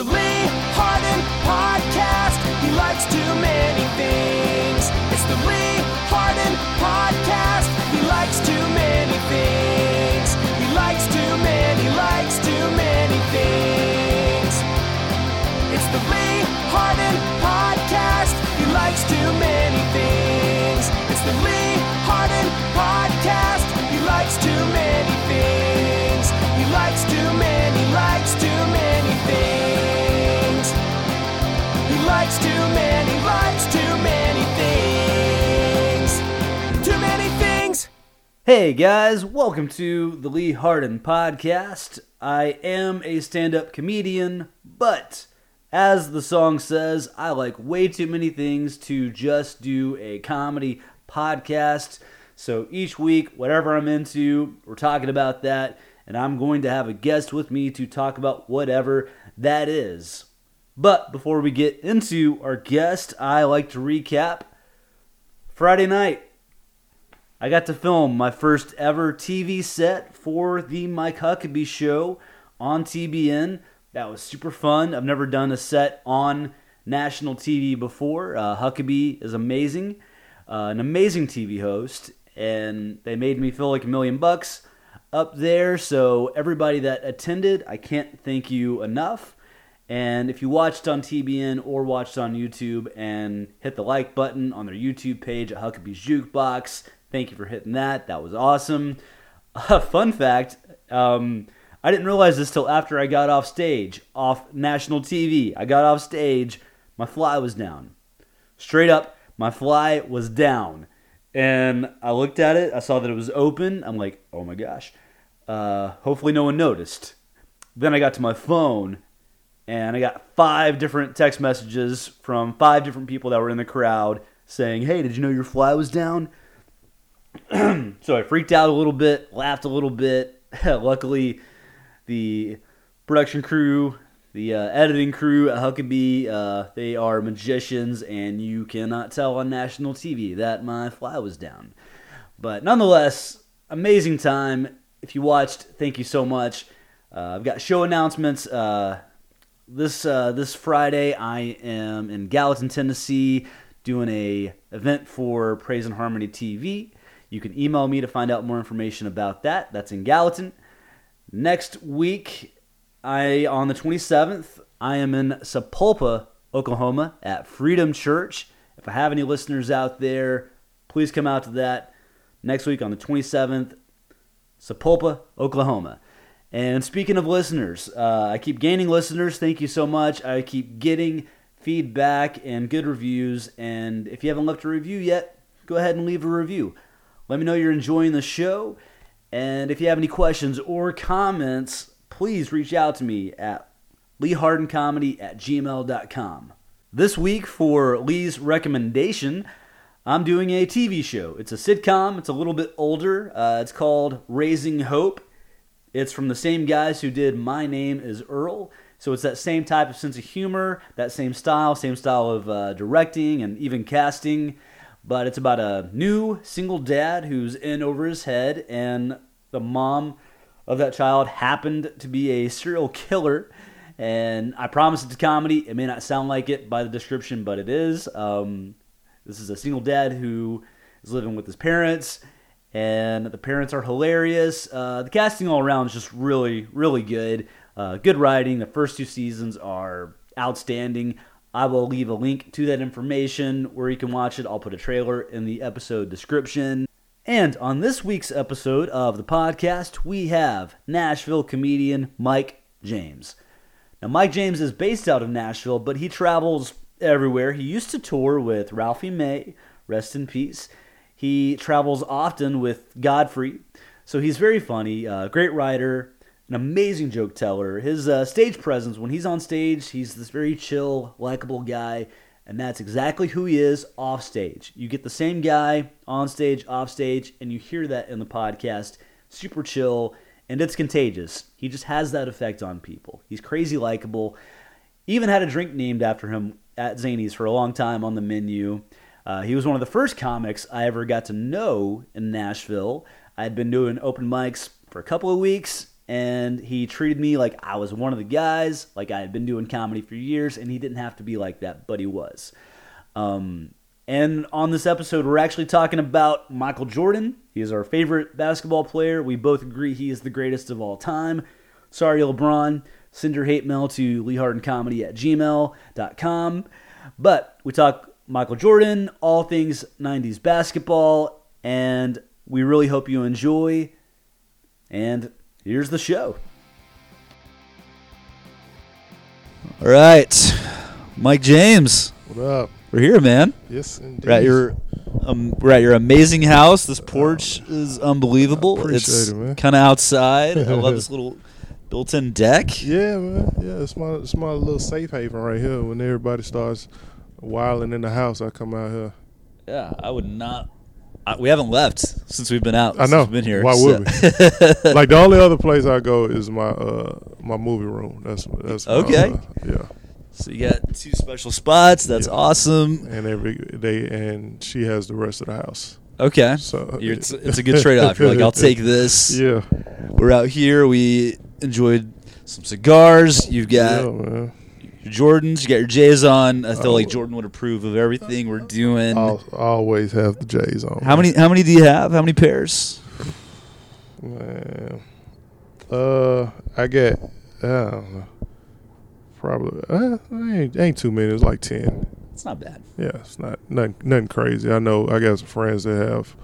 the Lee Harden Podcast. He likes too many things. It's the Lee Harden Podcast. He likes too many things. He likes too many things. It's the Lee Harden Podcast. He likes too many things. It's the Lee Harden Podcast. He likes too many things. He likes too many things. He likes too many things. Too many things. Hey guys, welcome to the Lee Harden Podcast. I am a stand-up comedian, but as the song says, I like way too many things to just do a comedy podcast. So each week, whatever I'm into, we're talking about that, and I'm going to have a guest with me to talk about whatever that is. But before we get into our guest, I like to recap Friday night. I got to film my first ever TV set for the Mike Huckabee Show on TBN. That was super fun. I've never done a set on national TV before. Huckabee is amazing, an amazing TV host, and they made me feel like $1,000,000 up there. So everybody that attended, I can't thank you enough. And if you watched on TBN or watched on YouTube and hit the like button on their YouTube page at Huckabee's Jukebox, thank you for hitting that. That was awesome. Fun fact, I didn't realize this till after I got off stage, off national TV. I got off stage, my fly was down. Straight up, my fly was down. And I looked at it, I saw that it was open. I'm like, oh my gosh. Hopefully no one noticed. Then I got to my phone, and I got 5 different text messages from 5 different people that were in the crowd saying, hey, did you know your fly was down? So I freaked out a little bit, laughed a little bit. Luckily, the production crew, the editing crew at Huckabee, they are magicians, and you cannot tell on national TV that my fly was down. But nonetheless, amazing time. If you watched, thank you so much. I've got show announcements. This Friday, I am in Gallatin, Tennessee, doing a event for Praise and Harmony TV. You can email me to find out more information about that. That's in Gallatin. Next week, on the 27th, I am in Sapulpa, Oklahoma, at Freedom Church. If I have any listeners out there, please come out to that. Next week on the 27th, Sapulpa, Oklahoma. And speaking of listeners, I keep gaining listeners. Thank you so much. I keep getting feedback and good reviews. And if you haven't left a review yet, go ahead and leave a review. Let me know you're enjoying the show. And if you have any questions or comments, please reach out to me at leehardencomedy@gmail.com. This week for Lee's recommendation, I'm doing a TV show. It's a sitcom. It's a little bit older. It's called Raising Hope. It's from the same guys who did My Name is Earl. So it's that same type of sense of humor, that same style of directing and even casting. But it's about a new single dad who's in over his head, and the mom of that child happened to be a serial killer. And I promise it's a comedy. It may not sound like it by the description, but it is. This is a single dad who is living with his parents, and the parents are hilarious. The casting all around is just really, really good. Good writing. The first 2 seasons are outstanding. I will leave a link to that information where you can watch it. I'll put a trailer in the episode description. And on this week's episode of the podcast, we have Nashville comedian Mike James. Now, Mike James is based out of Nashville, but he travels everywhere. He used to tour with Ralphie May, rest in peace. He travels often with Godfrey, so he's very funny, great writer, an amazing joke teller. His stage presence, when he's on stage, he's this very chill, likable guy, and that's exactly who he is off stage. You get the same guy on stage, off stage, and you hear that in the podcast. Super chill, and it's contagious. He just has that effect on people. He's crazy likable. Even had a drink named after him at Zany's for a long time on the menu. He was one of the first comics I ever got to know in Nashville. I had been doing open mics for a couple of weeks, and he treated me like I was one of the guys, like I had been doing comedy for years, and he didn't have to be like that, but he was. And on this episode, we're actually talking about Michael Jordan. He is our favorite basketball player. We both agree he is the greatest of all time. Sorry, LeBron. Send your hate mail to leehardencomedy@gmail.com. But we talk Michael Jordan, all things 90s basketball, and we really hope you enjoy. And here's the show. All right. Mike James. What up? We're here, man. Yes, indeed. We're at your amazing house. This porch is unbelievable. Appreciate it, man. Kind of outside. I love this little built-in deck. Yeah, man. Yeah, it's my little safe haven right here. When everybody starts wilding in the house, I come out here. Yeah, I would not. We haven't left since we've been out. I know. Since we've been here. Why would we? Like the only other place I go is my movie room. That's okay. Yeah. So you got 2 special spots. That's awesome. And and she has the rest of the house. Okay. So It's a good trade-off. You're like, I'll take this. Yeah. We're out here. We enjoyed some cigars. You've got man. your Jordans. You got your J's on. I feel like Jordan would approve of everything we're doing. I'll always have the J's on. How many do you have? How many pairs? Man. I get, I don't know. Probably ain't too many. It's like 10. It's not bad. Yeah, it's not nothing crazy. I know I got some friends that have,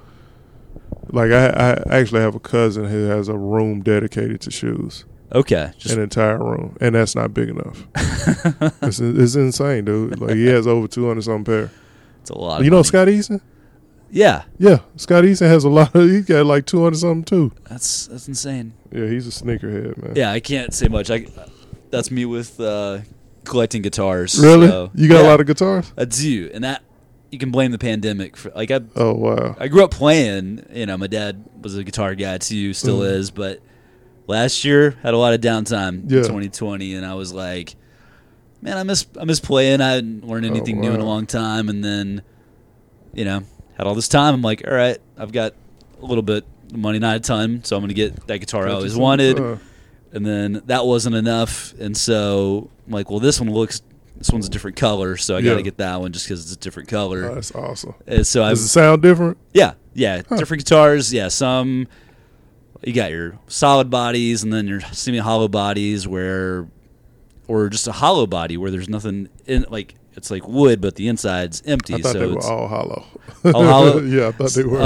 like I actually have a cousin who has a room dedicated to shoes. Okay, An entire room, and that's not big enough. it's insane, dude. Like he has over 200 something pair. It's a lot. You know Scott Eason? Yeah. Yeah, Scott Eason has a lot. He's got like 200 something too. That's insane. Yeah, he's a sneakerhead, man. Yeah, I can't say much. That's me with collecting guitars. Really? So, you got a lot of guitars? I do, and that you can blame the pandemic for. Like Oh wow! I grew up playing. You know, my dad was a guitar guy too, still is. But last year had a lot of downtime in 2020, and I was like, man, I miss playing. I hadn't learned anything new in a long time, and then, you know, had all this time. I'm like, all right, I've got a little bit of money, not a ton, so I'm gonna get that guitar I always wanted. And then that wasn't enough, and so I'm like, well, this one's a different color, so I got to get that one just because it's a different color. Oh, that's awesome. And so Does it sound different? Yeah, different guitars. Yeah, some you got your solid bodies, and then your semi-hollow bodies, or just a hollow body where there's nothing in, like it's like wood, but the inside's empty. I thought so they were it's all hollow. All hollow. Yeah, I thought they were.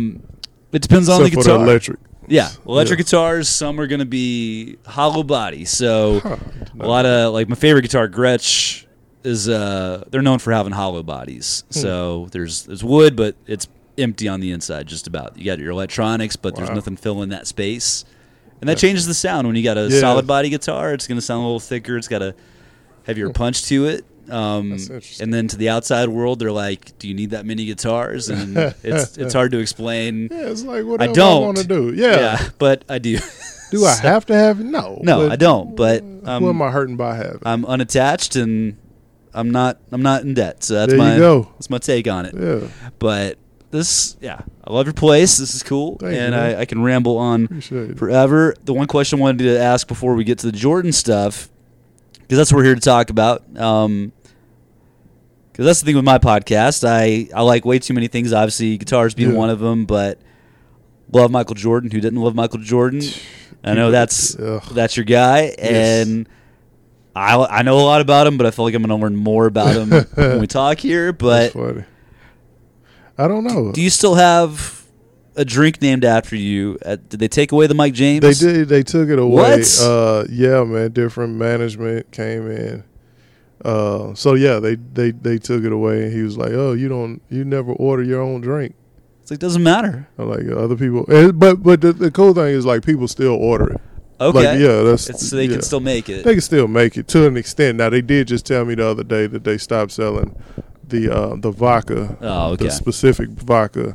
It depends on the Except guitar. for the electric. Yeah, electric guitars, some are going to be hollow body. So a lot of, like my favorite guitar, Gretsch, is they're known for having hollow bodies. So there's wood, but it's empty on the inside just about. You got your electronics, but there's nothing filling that space. And that changes the sound. When you got a solid body guitar, it's going to sound a little thicker. It's got a heavier punch to it. And then to the outside world, they're like, "Do you need that many guitars?" And it's hard to explain. Yeah, it's like whatever I want to do. Yeah, but I do. Do I have to have it? No, I don't. But who am I hurting by having? I'm unattached and I'm not in debt. So that's that's my take on it. Yeah, but this, I love your place. This is cool, and I can ramble on forever. The one question I wanted to ask before we get to the Jordan stuff, because that's what we're here to talk about. Because that's the thing with my podcast. I like way too many things, obviously, guitars being one of them, but love Michael Jordan. Who didn't love Michael Jordan? I know that's your guy, and I know a lot about him, but I feel like I'm going to learn more about him when we talk here. But that's funny. I don't know. Do you still have a drink named after you? Did they take away the Mike James? They did. They took it away. What? Yeah, man. Different management came in. So yeah, they took it away, and he was like, "Oh, you never order your own drink." It's like, doesn't matter. Like other people, but the cool thing is like people still order it. Okay. Like, yeah, that's so they can still make it. They can still make it to an extent. Now they did just tell me the other day that they stopped selling the vodka, the specific vodka.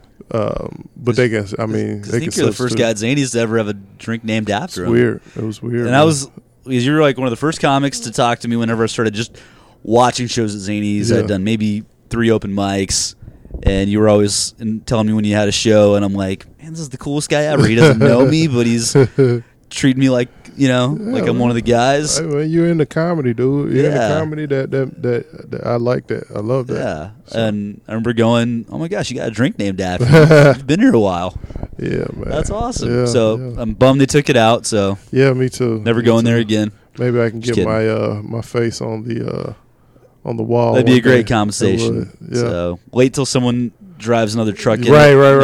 But they can. I mean, they can. You're the first guy at Zanies to ever have a drink named after him. Weird. It was weird. And I was, because you were like one of the first comics to talk to me whenever I started just watching shows at Zanies. I'd done maybe 3 open mics, and you were always telling me when you had a show, and I'm like, man, this is the coolest guy ever. He doesn't know me, but he's treat me like like I'm one of the guys. You're into comedy, dude. You're into comedy. That I like that. I love that. Yeah, so. And I remember going, "Oh my gosh, you got a drink named after you. You've been here a while." Yeah, man. That's awesome. Yeah, so I'm bummed they took it out. So yeah, me too. Never going there again. Maybe I can get my face on the wall. That'd be a great conversation. Yeah. So wait till someone drives another truck in.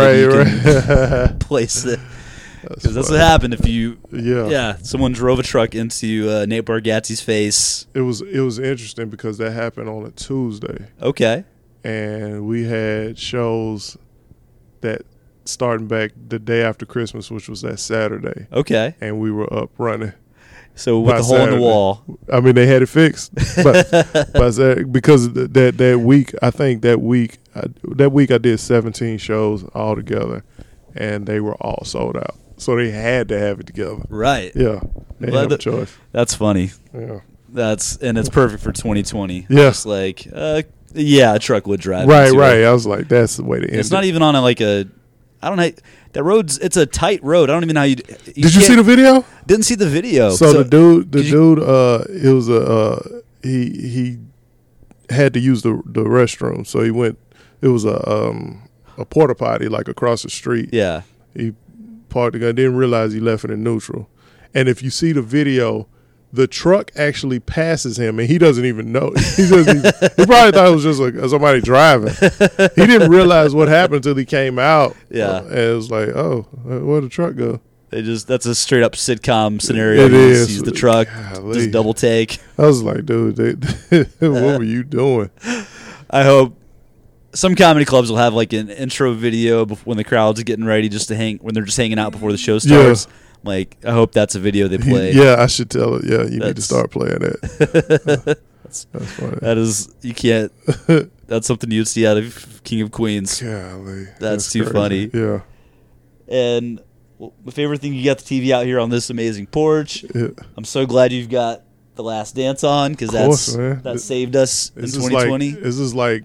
Right. Place it. Because that's what happened if you. Yeah. Someone drove a truck into Nate Bargatze's face. It was interesting because that happened on a Tuesday. Okay. And we had shows that starting back the day after Christmas, which was that Saturday. Okay. And we were up running. So with the hole in the wall. I mean, they had it fixed, but because that week, I think that week I did 17 shows all together, and they were all sold out. So they had to have it together. Right. Yeah. They didn't have a choice. That's funny. Yeah. And it's perfect for 2020. Yeah. Just like, a truck would drive. Right. I was like, that's the way to end it. It's not even on I don't know. That road's, it's a tight road. I don't even know how you. Did you see the video? Didn't see the video. So the dude, it was he had to use the restroom. So he went, it was a porta potty like across the street. Yeah. He parked the gun, didn't realize he left it in neutral. And if you see the video, the truck actually passes him, and he doesn't even know. He probably thought it was just somebody driving. He didn't realize what happened until he came out. Yeah, and it was like, oh, where'd the truck go? That's a straight up sitcom scenario. It is. Sees the truck, just double take. I was like, dude, what were you doing? I hope some comedy clubs will have like an intro video when the crowd's getting ready when they're just hanging out before the show starts. Yeah. Like, I hope that's a video they play. Yeah, I should tell it. Yeah, you need to start playing that. That's funny. That is, you can't. That's something you'd see out of King of Queens. Golly, that's too crazy. Funny. Yeah. And my favorite thing, you got the TV out here on this amazing porch. Yeah. I'm so glad you've got The Last Dance on because that saved us in 2020. This is like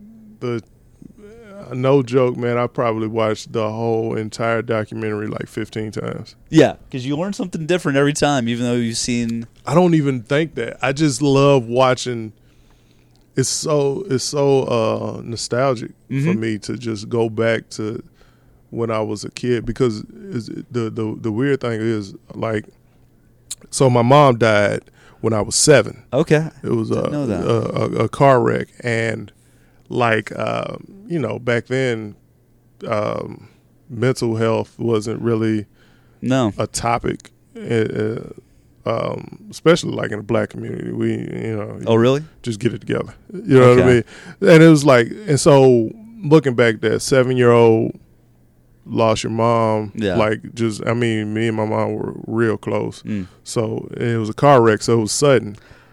no joke, man. I probably watched the whole entire documentary like 15 times. Yeah, because you learn something different every time, even though you've seen. I don't even think that. I just love watching. It's so nostalgic for me to just go back to when I was a kid because the weird thing is like, so my mom died when I was 7. Okay, it was a car wreck and. Like, back then, mental health wasn't really a topic, especially like in the black community. Oh, really? Just get it together. You know what I mean? And it was like, and so looking back, that 7-year-old lost your mom. Yeah. Like, me and my mom were real close. So it was a car wreck, so it was sudden.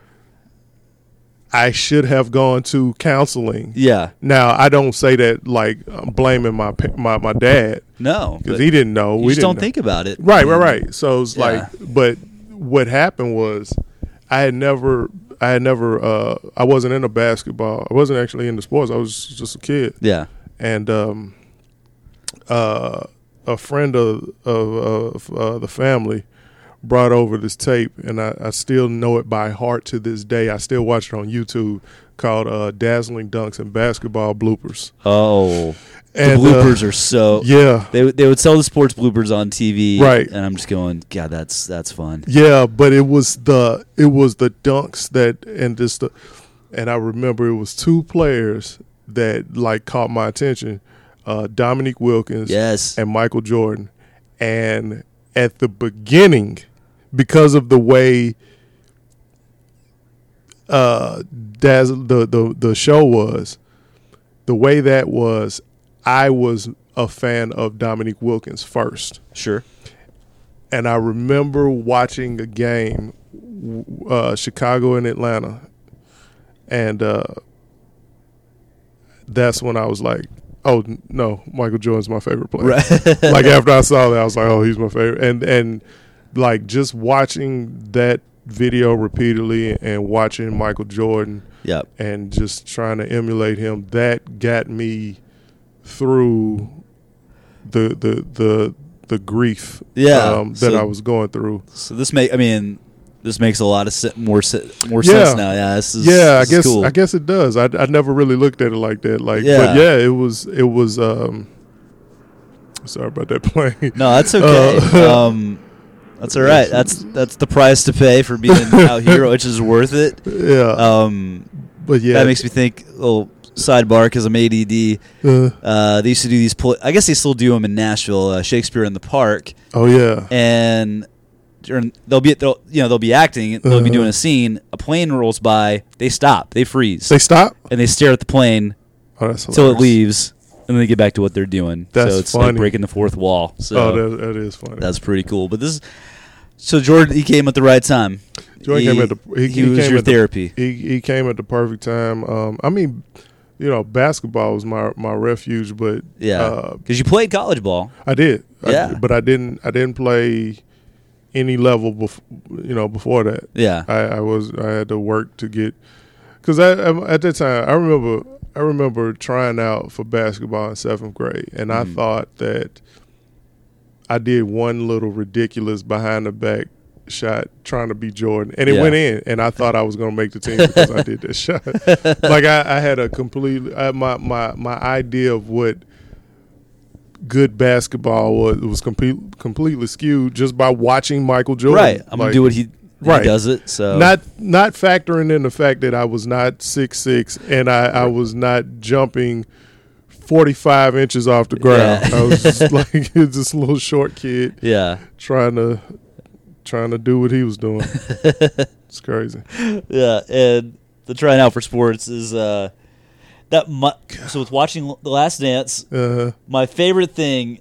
I should have gone to counseling. Yeah. Now I don't say that like I'm blaming my dad. No, because he didn't know. We just don't think about it. Right. So it's like, but what happened was, I wasn't into basketball. I wasn't actually into sports. I was just a kid. Yeah. And a friend of the family brought over this tape, and I still know it by heart to this day. I still watch it on YouTube, called Dazzling Dunks and Basketball Bloopers. Oh, and the bloopers are so... Yeah. They would sell the sports bloopers on TV. Right. And I'm just going, God, that's fun. Yeah, but it was the dunks and I remember it was 2 players that like caught my attention, Dominique Wilkins and Michael Jordan. And at the beginning, because of the way the show was, the way that was, I was a fan of Dominique Wilkins first. Sure. And I remember watching a game, Chicago and Atlanta, and that's when I was like, oh, no, Michael Jordan's my favorite player. Right. Like, after I saw that, I was like, oh, he's my favorite. And like, just watching that video repeatedly and watching Michael Jordan and just trying to emulate him, that got me through the the grief that I was going through. So this makes a lot of more sense now. Yeah, this is cool. I guess it does. I never really looked at it like that. But it was. Sorry about that plane. No, that's okay. That's all right. That's the price to pay for being out here, which is worth it. Yeah. But yeah, that makes me think. Little sidebar, because I'm ADD. They used to do these. I guess they still do them in Nashville. Shakespeare in the Park. Oh yeah. And they'll be acting. They'll be doing a scene. A plane rolls by. They stop. They freeze. They stop and they stare at the plane until it leaves, and then they get back to what they're doing. That's so it's funny. Like breaking the fourth wall. So that is funny. That's pretty cool. But so Jordan, he came at the right time. Jordan came at he was your therapy. He came at the perfect time. Basketball was my refuge, but because you played college ball. I did. But I didn't play any level before that. Yeah, I had to work to get, because at that time I remember trying out for basketball in 7th grade, and I thought that I did one little ridiculous behind the back shot trying to be Jordan, and it went in, and I thought I was going to make the team because I did that shot. Like I had a my idea of what good basketball was completely skewed just by watching Michael Jordan. Right, I'm gonna do what he does it. So not factoring in the fact that I was not 6'6" and I was not jumping 45 inches off the ground. Yeah. I was just like this little short kid. Yeah, trying to do what he was doing. It's crazy. Yeah, and the trying out for sports is so with watching The Last Dance, my favorite thing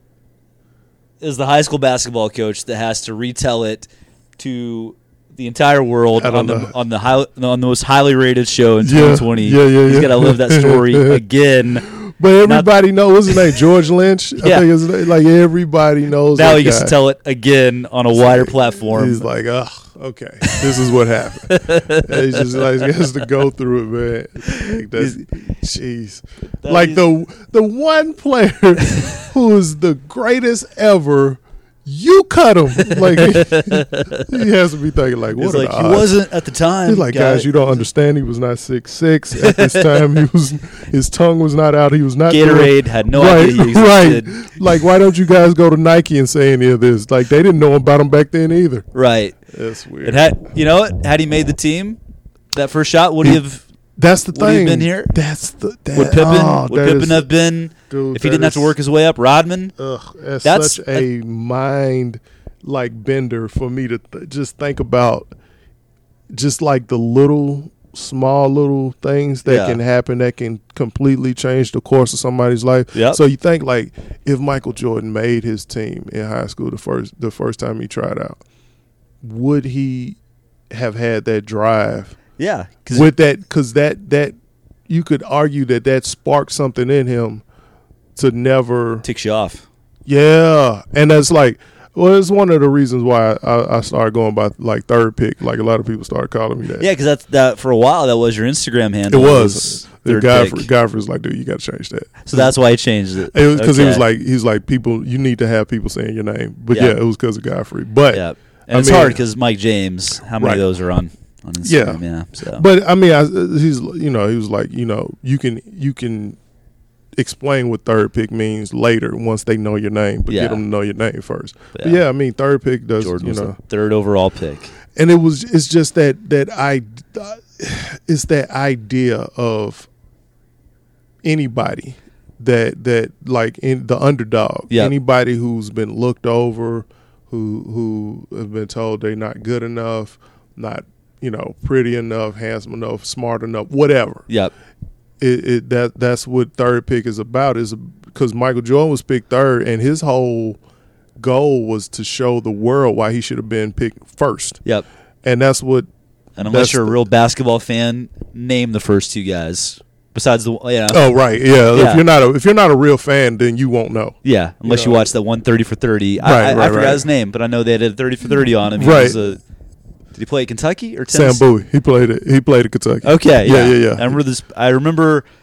is the high school basketball coach that has to retell it to the entire world on the most highly rated show in 2020. Yeah. He's got to live that story again. But everybody knows, what's his name? George Lynch? I think his name, like everybody knows. Now he gets to tell it again on a wider platform. He's like, okay, this is what happened. He's just like, he has to go through it, man. Like jeez. Like the one player who is the greatest ever, you cut him. Like he has to be thinking like, what? He's like, he wasn't at the time. He's like, guys, you don't understand. He was not 6'6" at this time. His tongue was not out. He was not. Gatorade had no idea he existed. Right. Like, why don't you guys go to Nike and say any of this? Like, they didn't know about him back then either. Right. That's weird. Had he made the team, that first shot would he have? That's the thing. Would he have been here? Would Pippen have been? Dude, if he didn't have to work his way up, Rodman. That's such a mind bender for me to just think about. Just like the small little things that can happen that can completely change the course of somebody's life. Yep. So you think like if Michael Jordan made his team in high school the first time he tried out, would he have had that drive? Yeah, with that, because that you could argue that sparked something in him to never ticks you off. Yeah, and that's like, well, it's one of the reasons why I started going by like third pick. Like a lot of people started calling me that. Yeah, because that for a while that was your Instagram handle. It was. Godfrey was like, dude, you got to change that. So that's why he changed it. It was because he was like, people, you need to have people saying your name. But it was because of Godfrey. But and it's hard because Mike James. How many of those are on Instagram? Yeah. So. But I mean, he was like, you can explain what third pick means later once they know your name, but get them to know your name first. But I mean, third pick does. Jordan was the third overall pick, and it's just that it's that idea of anybody that like in the underdog, anybody who's been looked over, who have been told they're not good enough, not pretty enough, handsome enough, smart enough, whatever. Yep. That's what third pick is about, is because Michael Jordan was picked third, and his whole goal was to show the world why he should have been picked first. Yep. And that's what. And unless you're a real basketball fan, name the first two guys. Besides the Oh right, yeah. If you're not a real fan, then you won't know. Yeah, unless you watch that 130 for 30. I forgot his name, but I know they did 30 for 30 on him. Did he play at Kentucky or Tennessee? Sam Bowie. He played at Kentucky. Okay, yeah. I remember this. I remember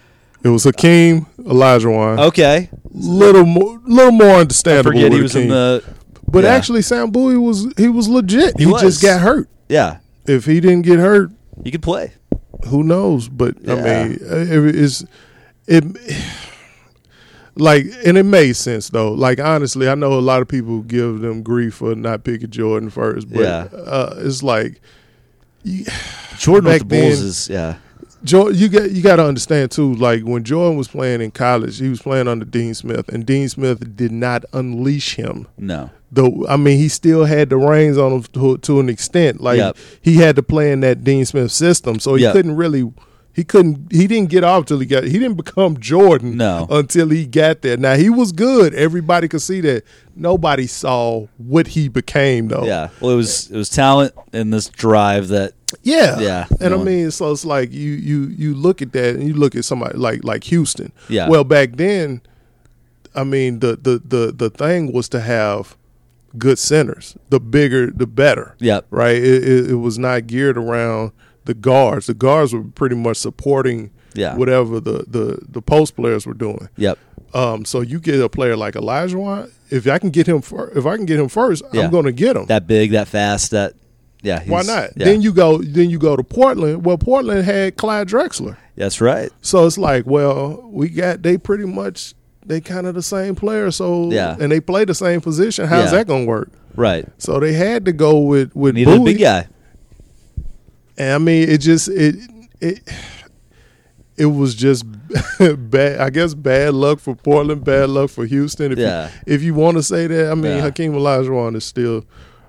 It was Hakeem Olajuwon. Okay. Little more understandable. I forget with he was Hakeem. in the. But yeah. actually, Sam Bowie was legit. He was. just got hurt. Yeah. If he didn't get hurt, He could play. who knows? But Yeah. I mean, it like, and it made sense though. Like honestly, I know a lot of people give them grief for not picking Jordan first, but Yeah. it's like Jordan with back the Bulls then- is yeah. Jordan, you got to understand too. Like when Jordan was playing in college, he was playing under Dean Smith, and Dean Smith did not unleash him. No. Though I mean, he still had the reins on him to an extent. Like Yep. he had to play in that Dean Smith system, so he Yep. couldn't really. He didn't get off till he didn't become Jordan No. until he got there. Now he was good. Everybody could see that. Nobody saw what he became though. Yeah. Well, it was talent and this drive that. Yeah. Yeah. And No. I mean, so it's like you look at that and you look at somebody like Houston. Yeah. Well, back then, I mean, the thing was to have good centers. The bigger, the better. Yep. Right. It was not geared around the guards. The guards were pretty much supporting Yeah. whatever the post players were doing. Yep. So you get a player like Olajuwon. If I can get him first, Yeah. I'm going to get him. That big, that fast, that. Yeah. Why not? Yeah. Then you go to Portland. Well, Portland had Clyde Drexler. That's right. So it's like, well, they pretty much they kind of the same player. So Yeah. and they play the same position. How's Yeah. that going to work? Right. So they had to go with Needed Bowie. a big guy. And I mean, it was just bad. I guess bad luck for Portland, bad luck for Houston. If you want to say that, I mean, Yeah. Hakeem Olajuwon is still.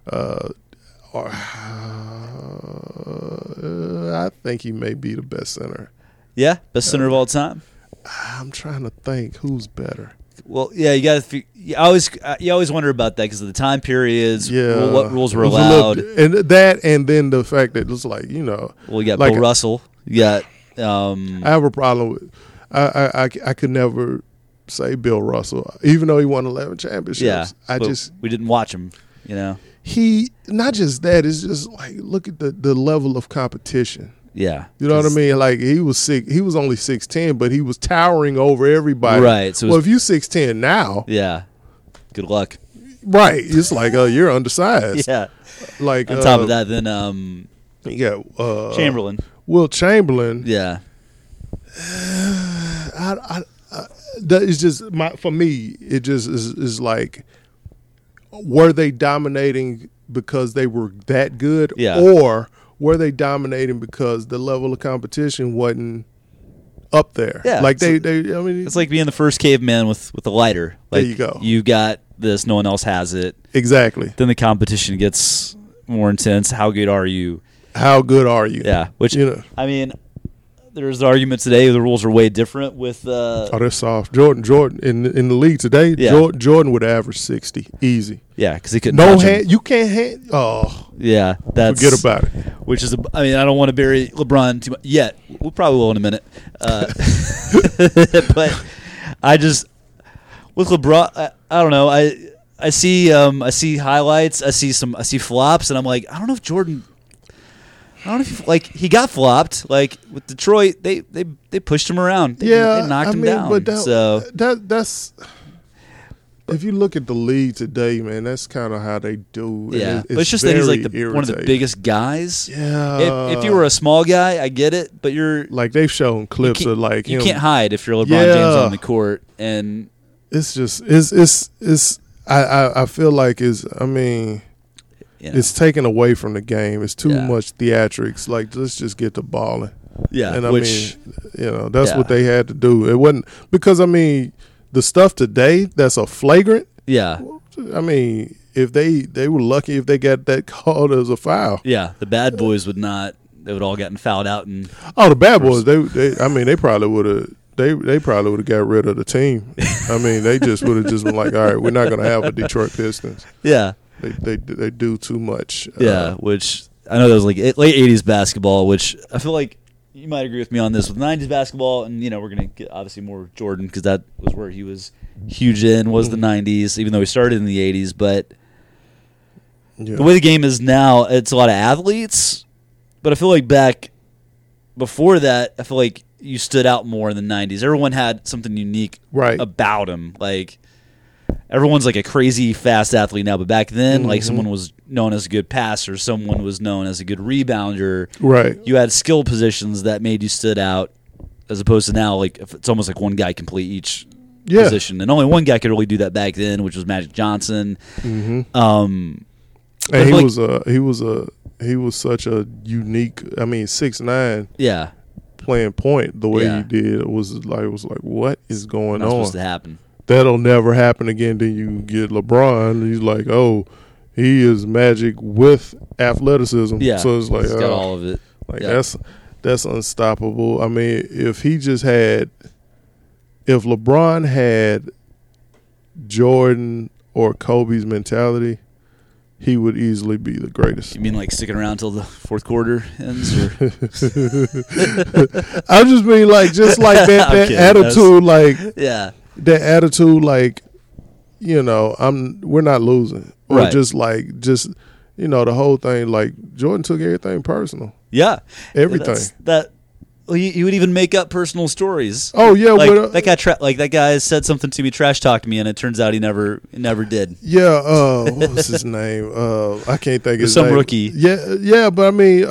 I think he may be the best center. Yeah. Best center of all time. I'm trying to think who's better. Well, yeah, you got to. You always wonder about that because of the time periods. Yeah, What rules were It was a allowed? little- and that, and then the fact that it's like Well, you got like Bill Russell. You got. I have a problem with. I could never say Bill Russell, even though he won 11 championships. Yeah. I we didn't watch him. You know. he not just that. It's just like look at the level of competition. Yeah. You know what I mean? Like he was he was only 6'10", but he was towering over everybody. Right. So well, if you 6'10" now, yeah. Good luck. right? It's like you're undersized. Yeah. Like On top of that, then you got Chamberlain. Will Chamberlain. Yeah. That is just for me. It just is like, were they dominating because they were that good, Yeah. or were they dominating because the level of competition wasn't up there? Yeah, like it's they. I mean, It's like being the first caveman with a lighter. Like, There you go. You got this. No one else has it. exactly. Then the competition gets more intense. How good are you? How good are you? Yeah. Which I mean, there's the argument today. The rules are way different with. Oh, they're soft. Jordan in the league today. Yeah. Jordan would average 60 easy. Yeah, because he couldn't. No touch him. hand. You can't hand. Oh, Yeah, that's forget about it. Which is, I mean, I don't want to bury LeBron too much yet. We probably will in a minute. But I just with LeBron, I don't know. I see highlights. I see flops, and I'm like, I don't know if Jordan. I don't know if he got flopped. Like with Detroit, they pushed him around. They knocked him down. But that's if you look at the league today, man, that's kind of how they do. Yeah, and but it's just that he's like very one of the irritating. biggest guys. Yeah, If you were a small guy, I get it, but you're like they've shown clips of like you him. can't hide if you're LeBron Yeah. James on the court, and It's just it's. I feel like I mean. you know, It's taken away from the game. It's too Yeah. much theatrics. Like, let's just get the balling. yeah, And I which mean, that's yeah. what they had to do. It wasn't because I mean, the stuff today that's a flagrant. yeah, I mean, if they were lucky if they got that called as a foul. yeah, the bad boys would not. They would all gotten fouled out, and Oh, the bad boys. They probably would have. They probably would have got rid of the team. I mean, they just would have just been like, all right, we're not going to have a Detroit Pistons. yeah, They do too much. yeah. Which I know that was like late '80s basketball, which I feel like you might agree with me on this with '90s basketball, and we're gonna get obviously more Jordan because that was where he was huge in was the '90s, even though he started in the '80s. But Yeah. the way the game is now, it's a lot of athletes, but I feel like back before that, I feel like you stood out more in the 90s. Everyone had something unique Right. about him. Like, everyone's like a crazy fast athlete now, but back then, like, someone was known as a good passer, someone was known as a good rebounder. Right. You had skill positions that made you stood out, as opposed to now, like, if it's almost like one guy complete each Yeah. position, and only one guy could really do that back then, which was Magic Johnson. And But he like- he was such a unique. I mean, 6'9", Yeah, playing point the way Yeah. he did. It was like what is going not on? supposed to happen. That'll never happen again. Then you get LeBron. He's like, oh, he is Magic with athleticism. Yeah, So it's like, he's got all of it. like Yeah. that's unstoppable. I mean, if LeBron had Jordan or Kobe's mentality, he would easily be the greatest. You mean like sticking around till the fourth quarter ends? Or? I just mean like that Okay, attitude, like Yeah, that attitude, like, you know, we're not losing, or Right. just you know, the whole thing. Like, Jordan took everything personal. yeah, Everything. Well, he would even make up personal stories. Oh yeah, Like but, that guy said something to me, trash talked me, and it turns out he never did. yeah. What was his name? I can't think of his Some name. rookie. Yeah, but I mean,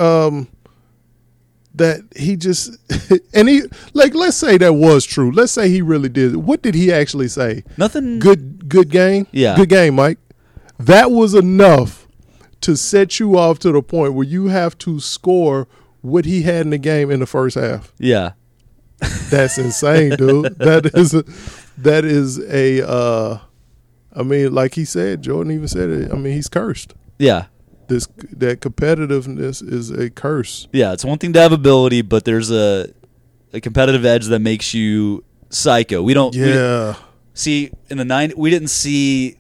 that he just and he, like, let's say that was true. Let's say he really did. What did he actually say? Nothing. Good game. Yeah. Good game, Mike. That was enough to set you off to the point where you have to score what he had in the game in the first half. Yeah, That's insane, dude. That is a I mean, like he said, Jordan even said it. I mean, he's cursed. yeah, That competitiveness is a curse. yeah. It's one thing to have ability, but there's a competitive edge that makes you psycho. We don't. Yeah. See, in the 90s, we didn't see.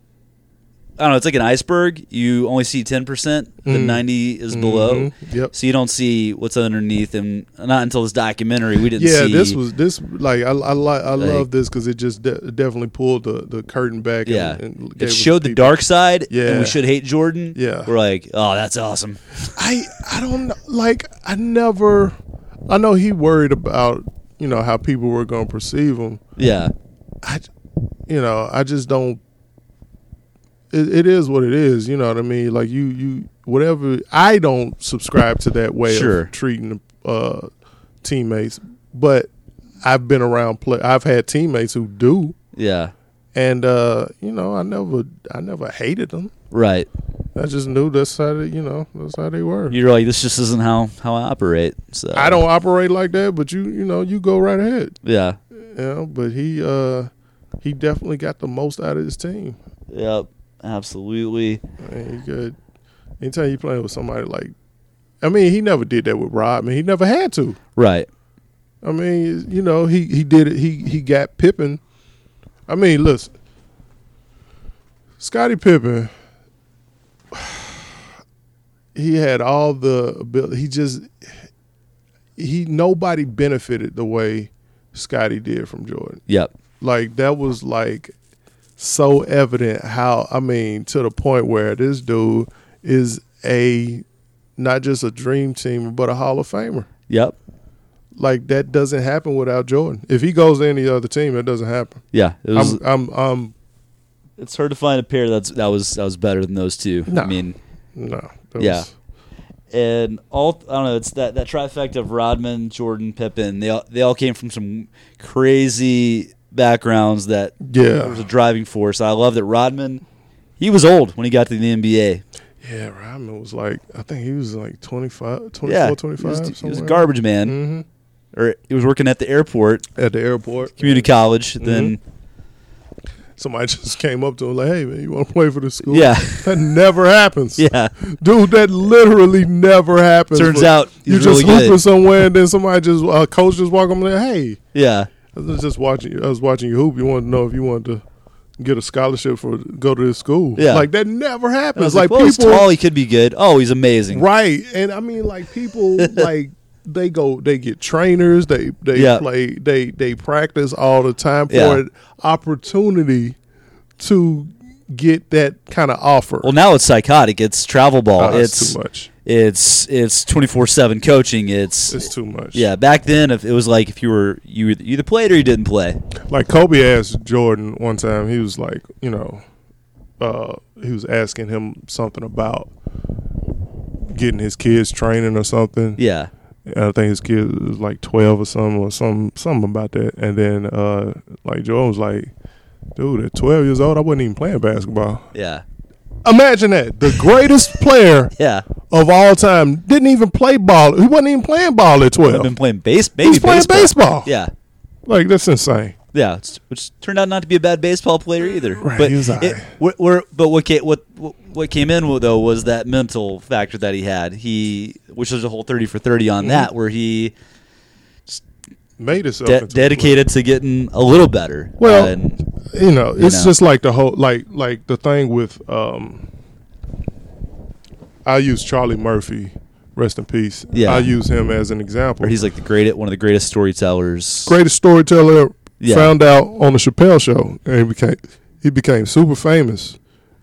I don't know. It's like an iceberg. You only see 10%. The 90 is below. Yep. So you don't see what's underneath, and not until this documentary we didn't Yeah, see. this like I love this because it just definitely pulled the curtain back. Yeah, and gave it us showed the people. dark side. Yeah. And we should hate Jordan. Yeah. We're like, oh, that's awesome. I don't know. Like, I know he worried about, you know, how people were going to perceive him. Yeah, I just don't. It is what it is. You know what I mean? Like, you whatever. I don't subscribe to that way Sure. of treating teammates, but I've been around I've had teammates who do, yeah, and you know, I never hated them. right. I just knew that's how they were. You're like, this just isn't how I operate. So I don't operate like that, but you go right ahead. Yeah. You know, but he definitely got the most out of his team. Yep. Absolutely. Man, he good. Anytime you playing with somebody like, I mean, he never did that with Rodman. He never had to. Right. I mean, you know, he did it. He got Pippen. I mean, listen, Scottie Pippen. He had all the ability. Nobody benefited the way Scottie did from Jordan. Yep. Like, that was like so evident how, I mean, to the point where this dude is not just a dream teamer, but a Hall of Famer. Yep. Like, that doesn't happen without Jordan. If he goes to any other team, it doesn't happen. Yeah. It was, it's hard to find a pair that was better than those two. No. I mean, no. yeah. And I don't know, it's that trifecta of Rodman, Jordan, Pippen. They all came from some crazy backgrounds that Yeah. was a driving force. I love that Rodman, he was old when he got to the NBA. Yeah, Rodman was like, I think he was like 25, 24, Yeah, 25. he was a garbage man. Mm-hmm. Or he was working at the airport, At the airport. community college. Then Somebody just came up to him like, hey, man, you want to play for the school? Yeah. That never happens. yeah, Dude, that literally never happens. turns But out you he's just really hooping good. somewhere, and then somebody coach just walk up and like, hey, Yeah, I was watching you hoop. You wanted to know if you wanted to get a scholarship go to this school. Yeah. Like, that never I happens. was Like, well, he's people, tall, he could be good. Oh, he's amazing. right? And I mean, like, people like they get trainers. They Yeah. play. They practice all the time for Yeah. an opportunity to get that kind of offer. Well, now it's psychotic. It's travel ball. That's it's too much. It's 24/7 coaching. It's too much. Yeah, back then, if it was like if you either played or you didn't play. Like Kobe asked Jordan one time, he was like, he was asking him something about getting his kids training or something. Yeah. And I think his kid was like 12 or something about that. And then like Jordan was like, dude, at 12 years old, I wasn't even playing basketball. Yeah. Imagine that. The greatest player Yeah. of all time didn't even play ball. He wasn't even playing ball at 12. I've been playing He was playing baseball. Yeah. Like, that's insane. Yeah, which turned out not to be a bad baseball player either. Right, but he was all right. what came in though was that mental factor that he had. Which was a whole 30 for 30 on that, where he Made himself into a dedicated to getting a little better. Well, And, it's just like the whole like the thing with I use Charlie Murphy, rest in peace. Yeah. I use him as an example. where he's like one of the greatest storytellers. Greatest storyteller. Yeah. Found out on the Chappelle Show, and he became super famous.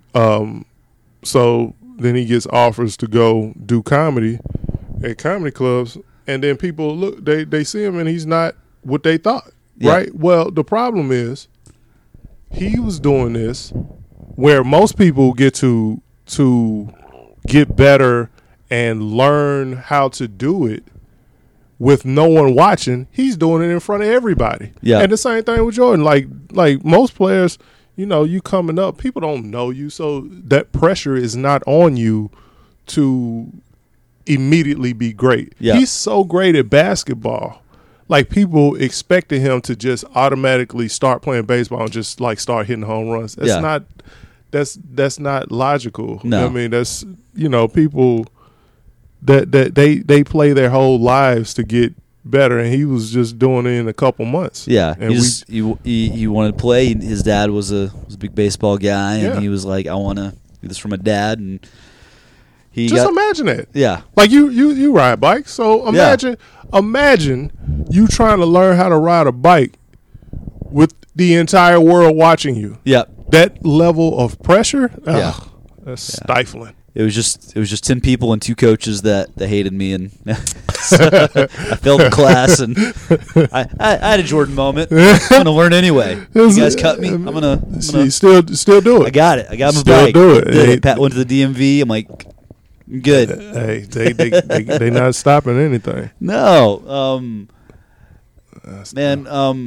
So then he gets offers to go do comedy at comedy clubs, and then people look, they see him, and he's not what they thought, Yeah. right? Well, the problem is he was doing this where most people get to get better and learn how to do it with no one watching. He's doing it in front of everybody. Yeah. And the same thing with Jordan. Like most players, you coming up, people don't know you, so that pressure is not on you to immediately be great. Yeah. He's so great at basketball. Like, people expected him to just automatically start playing baseball and just like start hitting home runs. That's Yeah. not that's not logical. No. I mean, that's people that they play their whole lives to get better, and he was just doing it in a couple months. Yeah, and he wanted to play. His dad was a big baseball guy, and Yeah. he was like, "I want to do this for my dad." And he just got, imagine that. yeah, Like you ride bikes, so imagine you trying to learn how to ride a bike with the entire world watching you. yeah. That level of pressure, Yeah. that's stifling. It was just 10 people and 2 coaches that hated me, and so I failed the class, and I had a Jordan moment. I'm gonna learn anyway. You guys cut me. I'm gonna Still do it. I got it. I got my Still bike. do it. Did Hey. it. Pat went to the DMV. I'm like, I'm good. Hey, they not stopping anything. No, man.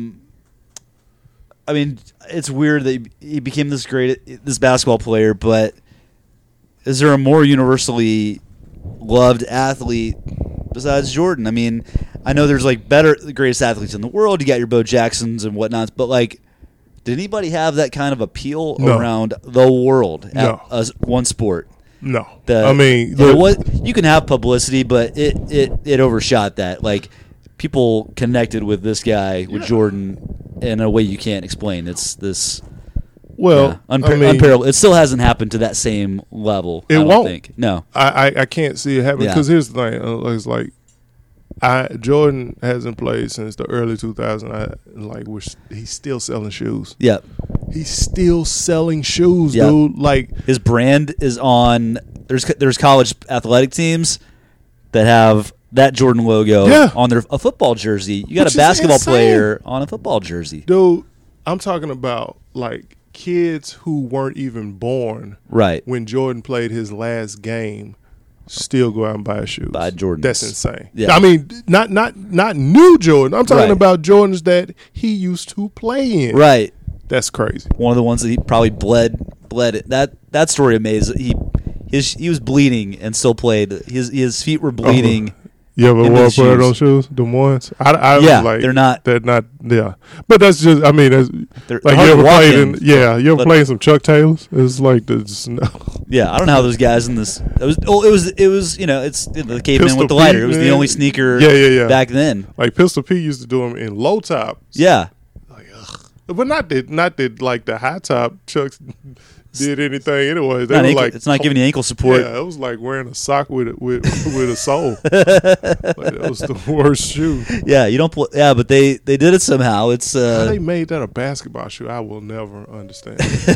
I mean, it's weird that he became this basketball player, but is there a more universally loved athlete besides Jordan? I mean, I know there's like the greatest athletes in the world. You got your Bo Jacksons and whatnot, but like, did anybody have that kind of appeal No. around the world at No. one sport? No, You can have publicity, but it overshot that. Like, people connected with this guy, with Jordan, in a way you can't explain. It's this unparalleled. It still hasn't happened to that same level. It I don't won't. think. No. I can't see it happen Yeah. because here's the thing. It's like Jordan hasn't played since the early 2000s. He's still selling shoes. Yep. He's still selling shoes, Yep. dude. Like, His brand is on. There's college athletic teams that have that Jordan logo on a football jersey. You got Which a is basketball insane. player on a football jersey. dude, I'm talking about like kids who weren't even born Right. when Jordan played his last game. Still go out and buy shoes. Buy Jordans. That's insane. Yeah. I mean, not new Jordan. I'm talking Right. about Jordans that he used to play in. Right. That's crazy. One of the ones that he probably bled it. That story amazed. He was bleeding and still played. His feet were bleeding. You ever Into wore a the pair of shoes. those shoes? Them ones? I Yeah, was like, they're not- Yeah, but that's just. I mean, that's They're like hard you to ever walk played in, in. Yeah, you ever but- played some Chuck Taylors? It's like the. Yeah, I don't know how those guys in this. It was it's the caveman Pistol with the lighter. Pete, It was the man. only sneaker. Yeah. Back then. Like Pistol Pete used to do them in low top. Yeah. Like, ugh. But not the like the high top Chucks. did anything anyway. They Not were ankle- like, it's not giving you ankle support. Yeah, it was like wearing a sock with a sole. Like, that was the worst shoe. Yeah, you don't. Yeah, but they did it somehow. It's How they made that a basketball shoe, I will never understand.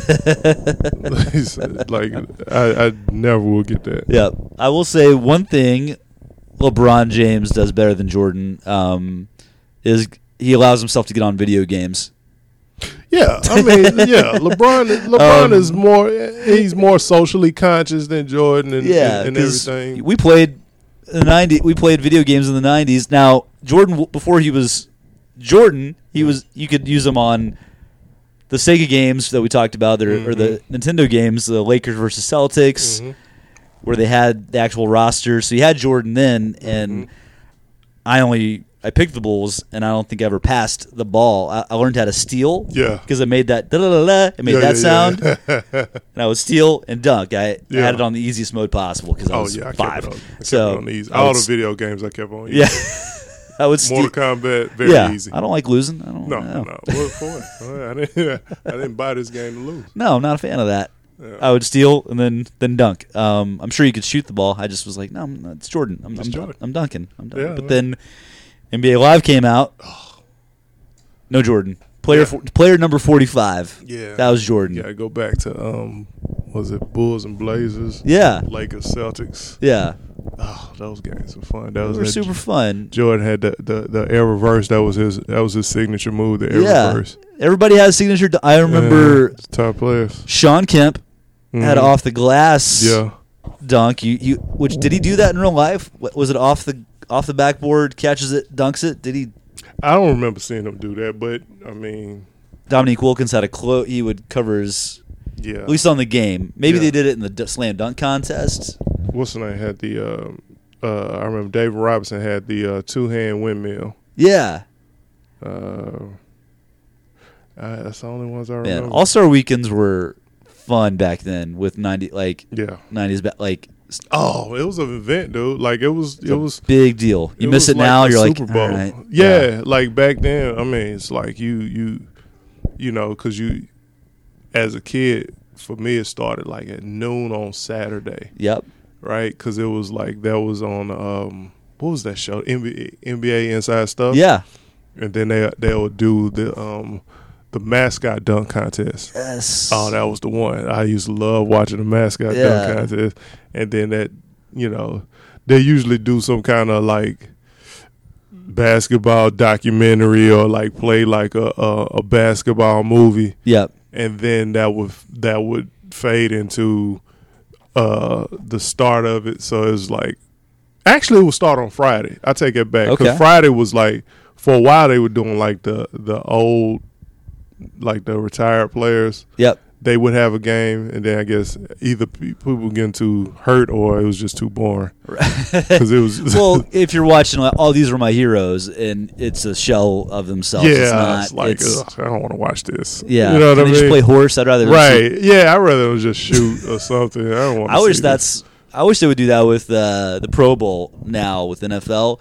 Like I never will get that. Yeah, I will say one thing LeBron James does better than Jordan is he allows himself to get on video games. Yeah, I mean, yeah, LeBron is more. He's more socially conscious than Jordan and everything. We played in the '90s. We played video games in the '90s. Now Jordan, before he was Jordan, you could use him on the Sega games that we talked about, or the Nintendo games, the Lakers versus Celtics, where they had the actual roster. So you had Jordan then, and I picked the Bulls, and I don't think I ever passed the ball. I learned how to steal. Yeah. Because it made that da-da-da-da. It made that sound. And I would steal and dunk. I had it on the easiest mode possible because I was 5. I kept it on easy. All the video games I kept on easy. Yeah. I would steal. Mortal Kombat, very easy. I don't like losing. No. What for? I didn't buy this game to lose. No, I'm not a fan of that. Yeah. I would steal and then dunk. I'm sure you could shoot the ball. I just was like, no, it's Jordan. I'm dunking. Yeah, but then NBA Live came out. No Jordan. Player number 45. Yeah, that was Jordan. Yeah, go back to was it Bulls and Blazers? Yeah, Lakers Celtics. Yeah. Oh, those games were fun. They were super fun. Jordan had the air reverse. That was his signature move. The air reverse. Everybody has signature. I remember top players. Sean Kemp had off the glass. Dunk. Which did he do that in real life? Was it off the backboard? Catches it, dunks it. Did he? I don't remember seeing him do that, but I mean, Dominique Wilkins had he would cover his. Yeah. At least on the game. Maybe they did it in the slam dunk contest. What's the name? Had the I remember David Robinson had the 2-hand windmill. Yeah. That's the only ones I remember. Man, All-Star weekends were fun back then with 90s like. Oh, it was an event, dude. Like it was big deal. You miss it now, you're like, Super Bowl. All right. Yeah, like back then. I mean, it's like you know, because you as a kid, for me, it started like at noon on Saturday. Yep. Right, because it was like that was on what was that show? NBA Inside Stuff. Yeah. And then they would do the mascot dunk contest. Yes. Oh, that was the one. I used to love watching the mascot dunk contest. And then that, they usually do some kind of like basketball documentary or like play like a basketball movie. Yep. And then that would fade into the start of it. So it was like, actually it would start on Friday. I take it back because Friday was like, for a while they were doing like the old, like the retired players. Yep. They would have a game, and then I guess either people were getting too hurt or it was just too boring. Because it was well, if you're watching, all these were my heroes, and it's a shell of themselves. Yeah, it's not. I don't want to watch this. Yeah, you know what I mean? Just play horse. I'd rather Yeah, I'd rather just shoot or something. I don't want. I wish they would do that with the Pro Bowl now with NFL.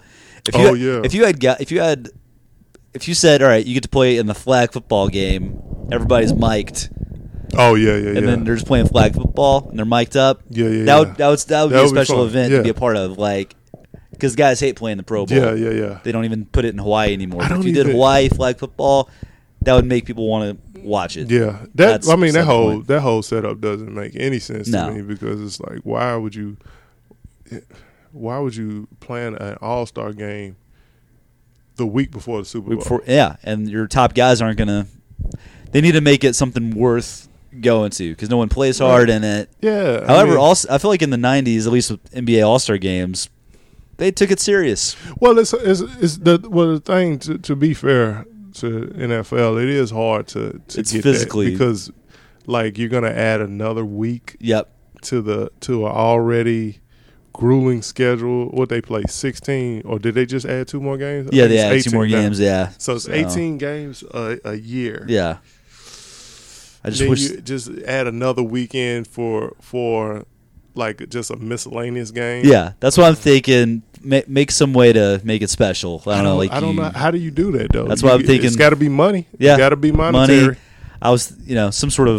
If you said, all right, you get to play in the flag football game, everybody's mic'd. Oh yeah. And then they're just playing flag football and they're mic'd up. Yeah. That would be a special event to be a part of, like, because guys hate playing the Pro Bowl. Yeah. They don't even put it in Hawaii anymore. If you did Hawaii flag football, that would make people want to watch it. Yeah, that whole setup doesn't make any sense to me because it's like, why would you plan an All-Star game the week before the Super Bowl? And your top guys aren't gonna. They need to make it something worth going to because no one plays hard in it. Yeah. However, I feel like in the '90s, at least with NBA All-Star games, they took it serious. Well, the thing to be fair to NFL, it is hard to it's get physically that because like you're gonna add another week. Yep. To an already grueling schedule. What they play 16 or did they just add 2 more games? Yeah, they added 2 more games. Yeah. So it's 18 games a year. Yeah. I just wish you just add another weekend for like just a miscellaneous game. Yeah, that's what I'm thinking. Make some way to make it special. I don't know. How do you do that though? That's what I'm thinking. It's got to be money. Yeah, it's got to be monetary. Money. I was, some sort of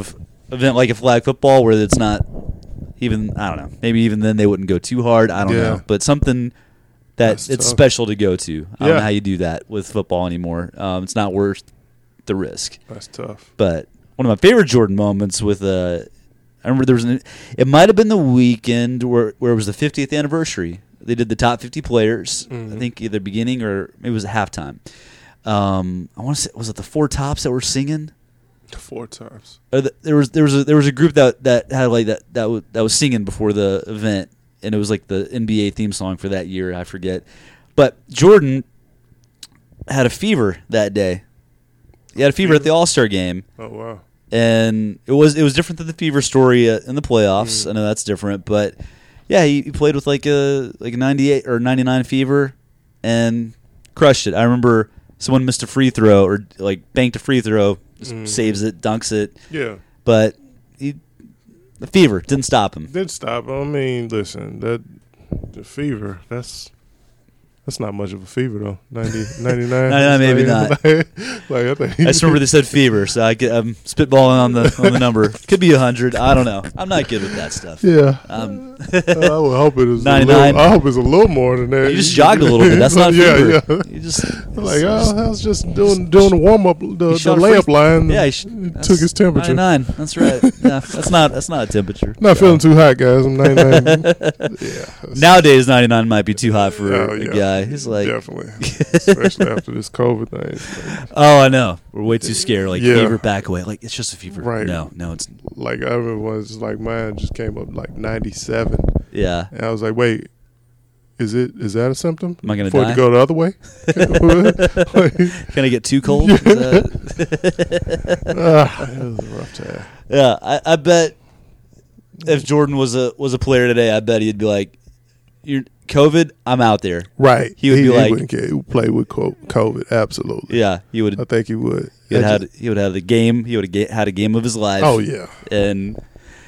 event like a flag football where it's not even, I don't know, maybe even then they wouldn't go too hard. I don't know. But something that it's special to go to. I don't know how you do that with football anymore. It's not worth the risk. That's tough. But one of my favorite Jordan moments with I remember there was it might have been the weekend where it was the 50th anniversary. They did the top 50 players. I think either beginning or maybe it was at halftime. I want to say, was it the Four Tops that were singing? The Four Tops. There was a group that had like that was singing before the event, and it was like the NBA theme song for that year. I forget, but Jordan had a fever that day. He had a fever at the All-Star game. Oh wow! And it was different than the fever story in the playoffs. I know that's different, but yeah, he played with like a 98 or 99 fever and crushed it. I remember someone missed a free throw or like banked a free throw, saves it, dunks it. Yeah, but the fever didn't stop him. Didn't stop. I mean, listen, the fever, that's not much of a fever though. 99. 99 maybe not. I just remember they said fever, so I'm spitballing on the number. Could be 100. I don't know. I'm not good with that stuff. Yeah. I would hope it is 99. I hope it's a little more than that. You just jogged a little bit. That's not fever. Yeah. You just I was just doing the warm up, the layup line. Yeah, took his temperature. 99. That's right. Yeah, that's not a temperature. Not feeling too hot, guys. I'm 99. Yeah. Nowadays, 99 might be too hot for a guy. He's like definitely, especially after this COVID thing. Oh, I know. We're way too scared. Like fever, back away. Like it's just a fever. Right? No, it's like everyone's like mine just came up like 97. Yeah, and I was like, wait, is that a symptom? Am I gonna for die? it to go the other way? Can I get too cold? It was a rough time. Yeah, I bet if Jordan was a player today, I bet he'd be like, "You're COVID, I'm out there." Right. He would be like, he wouldn't care. He would play with COVID. Absolutely. Yeah, he would. I think he would. He would have had the game. He would have had a game of his life. Oh yeah. And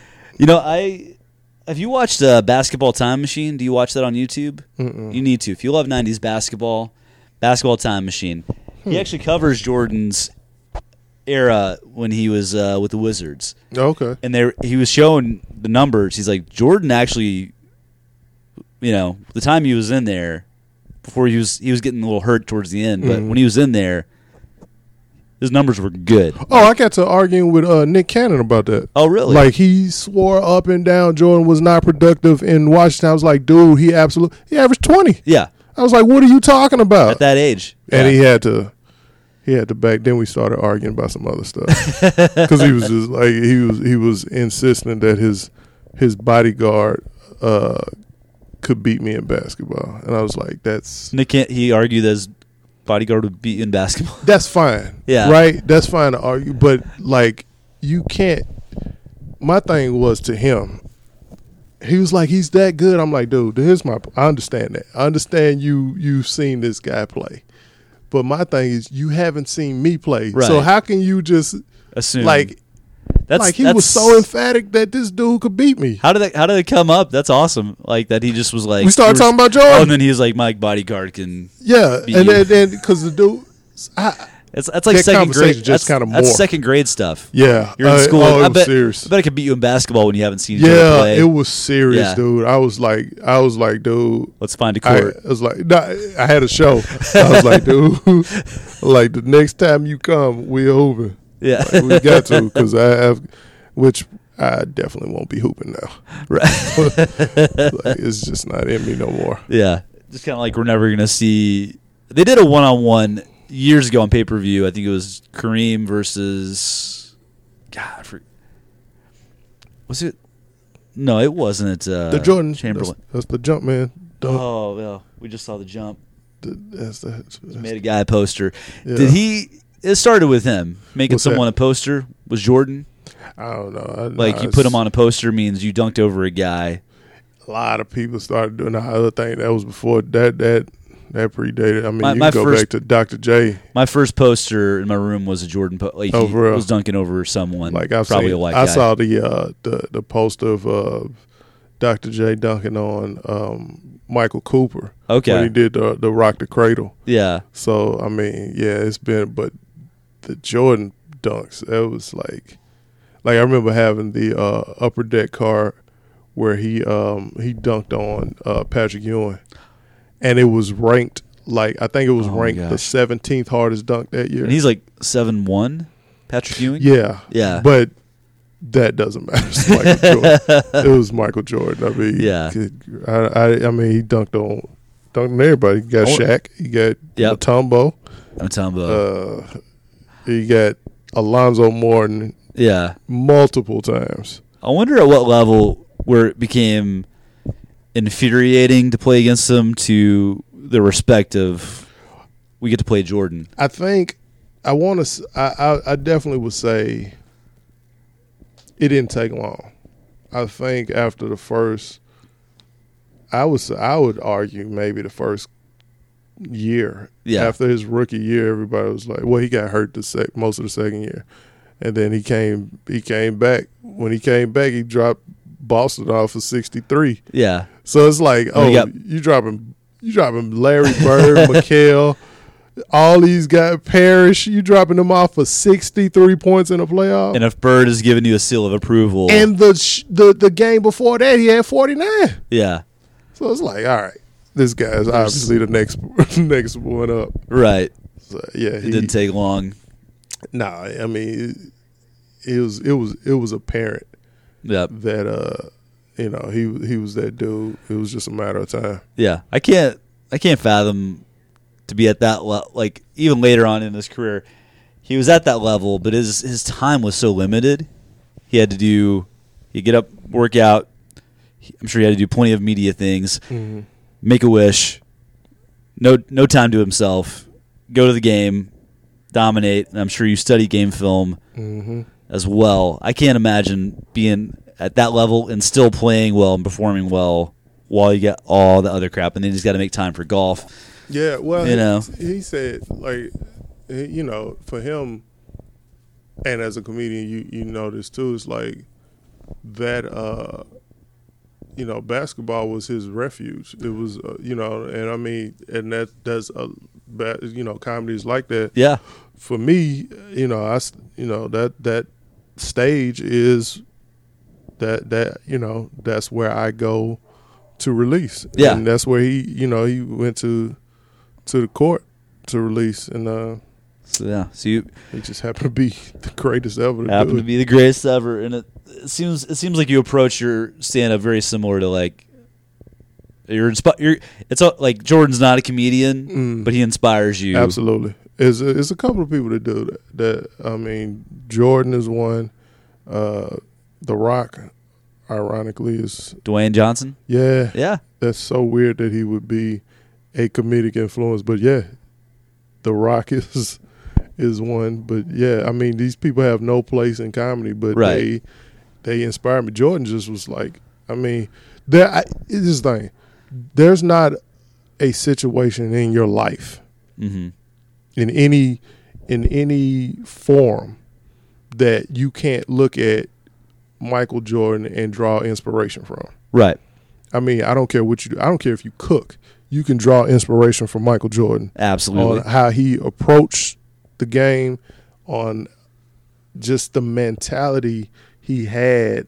have you watched Basketball Time Machine? Do you watch that on YouTube? Mm-mm. You need to. If you love 90s Basketball Time Machine. He actually covers Jordan's era when he was with the Wizards. Okay. And he was showing the numbers. He's like, Jordan actually, the time he was in there, before he was getting a little hurt towards the end, but when he was in there, his numbers were good. Oh, I got to arguing with Nick Cannon about that. Oh, really? Like, he swore up and down Jordan was not productive in Washington. I was like, dude, he averaged 20. Yeah. I was like, what are you talking about? At that age. And he had to back. Then we started arguing about some other stuff because he was just like he was insisting that his bodyguard could beat me in basketball, and I was like, that's Nick. He argued that his bodyguard would beat you in basketball. That's fine. Yeah. Right. That's fine to argue, but like you can't. My thing was to him. He was like, he's that good. I'm like, dude, I understand that. I understand you've seen this guy play. But my thing is, you haven't seen me play. Right. So how can you just assume he was so emphatic that this dude could beat me? How did it come up? That's awesome. Like that he just was like, we started talking about Jordan. Oh, and then he was like, my bodyguard can and then because the dude It's like second grade. Just kind of more. That's second grade stuff. Yeah, you're in school. I bet I could beat you in basketball when you haven't seen each other play. Yeah, it was serious, dude. I was like, dude, let's find a court. I was like, I had a show. I was like, dude, like the next time you come, we're hooping. Yeah, like, we got to because I have, which I definitely won't be hooping now. Right, like, it's just not in me no more. Yeah, just kind of like we're never gonna see. They did a one-on-one years ago on pay-per-view. I think it was Kareem versus was it? No, it wasn't. The Jordan Chamberlain. That's the jump man. Oh, yeah. We just saw the jump. That's made a guy a poster. Yeah. Did he? It started with him making someone a poster. Was Jordan? I don't know. You put him on a poster means you dunked over a guy. A lot of people started doing the other thing. That was before that predated. I mean, you can go back to Dr. J. My first poster in my room was a Jordan. He was dunking over someone. Like probably a white guy. I saw the poster of Dr. J dunking on Michael Cooper. Okay, when he did the Rock the Cradle. Yeah. So I mean, yeah, it's been, but the Jordan dunks, it was like Like I remember having the upper deck card where he dunked on Patrick Ewing, and it was ranked I think it was ranked the 17th hardest dunk that year. And he's like 7'1", Patrick Ewing. Yeah. But that doesn't matter. It's Michael Jordan. It was Michael Jordan. I mean, I mean, he dunked on everybody. He got Shaq. He got Mutombo. He got Alonzo Mourning. Yeah, multiple times. I wonder at what level where it became infuriating to play against him to the respect of we get to play Jordan. I think I definitely would say it didn't take long. I think after the first, I would argue maybe the first year. Yeah. After his rookie year, everybody was like, well, he got hurt most of the second year. And then he came back. When he came back, he dropped Boston off for 63. Yeah. So it's like, you dropping Larry Bird, McHale, all these guys, Parrish, you dropping them off for 63 points in a playoff. And if Bird is giving you a seal of approval. And the game before that, he had 49. Yeah. So it's like, all right, this guy's obviously the next one up. Right. So, yeah. It didn't take long. Nah, I mean, it was apparent that he was that dude. It was just a matter of time. Yeah, I can't fathom to be at that level. Like even later on in his career, he was at that level, but his time was so limited. He'd get up, work out. I'm sure he had to do plenty of media things, make a wish, no time to himself, go to the game, dominate. And I'm sure you study game film as well. I can't imagine being at that level and still playing well and performing well while you get all the other crap, and then he's got to make time for golf. Yeah, well, he said, like, for him, and as a comedian, you know this too, it's like that, basketball was his refuge. It was, and I mean, and that's comedies like that. Yeah. For me, that stage is that's where I go to release. Yeah. And that's where he went to the court to release, and so he just happened to be the greatest ever. To be the greatest ever, and it seems like you approach your stand-up very similar to like it's like Jordan's not a comedian, but he inspires you. Absolutely. It's a couple of people that do that. I mean, Jordan is one. The Rock, ironically, is Dwayne Johnson. Yeah. Yeah. That's so weird that he would be a comedic influence, but yeah, The Rock is one. But yeah, I mean, these people have no place in comedy, but they inspire me. Jordan just was like, I mean, it's this thing. There's not a situation in your life, in any form, that you can't look at Michael Jordan and draw inspiration from. Right. I mean, I don't care what you do. I don't care if you cook. You can draw inspiration from Michael Jordan. Absolutely. On how he approached the game, on just the mentality he had,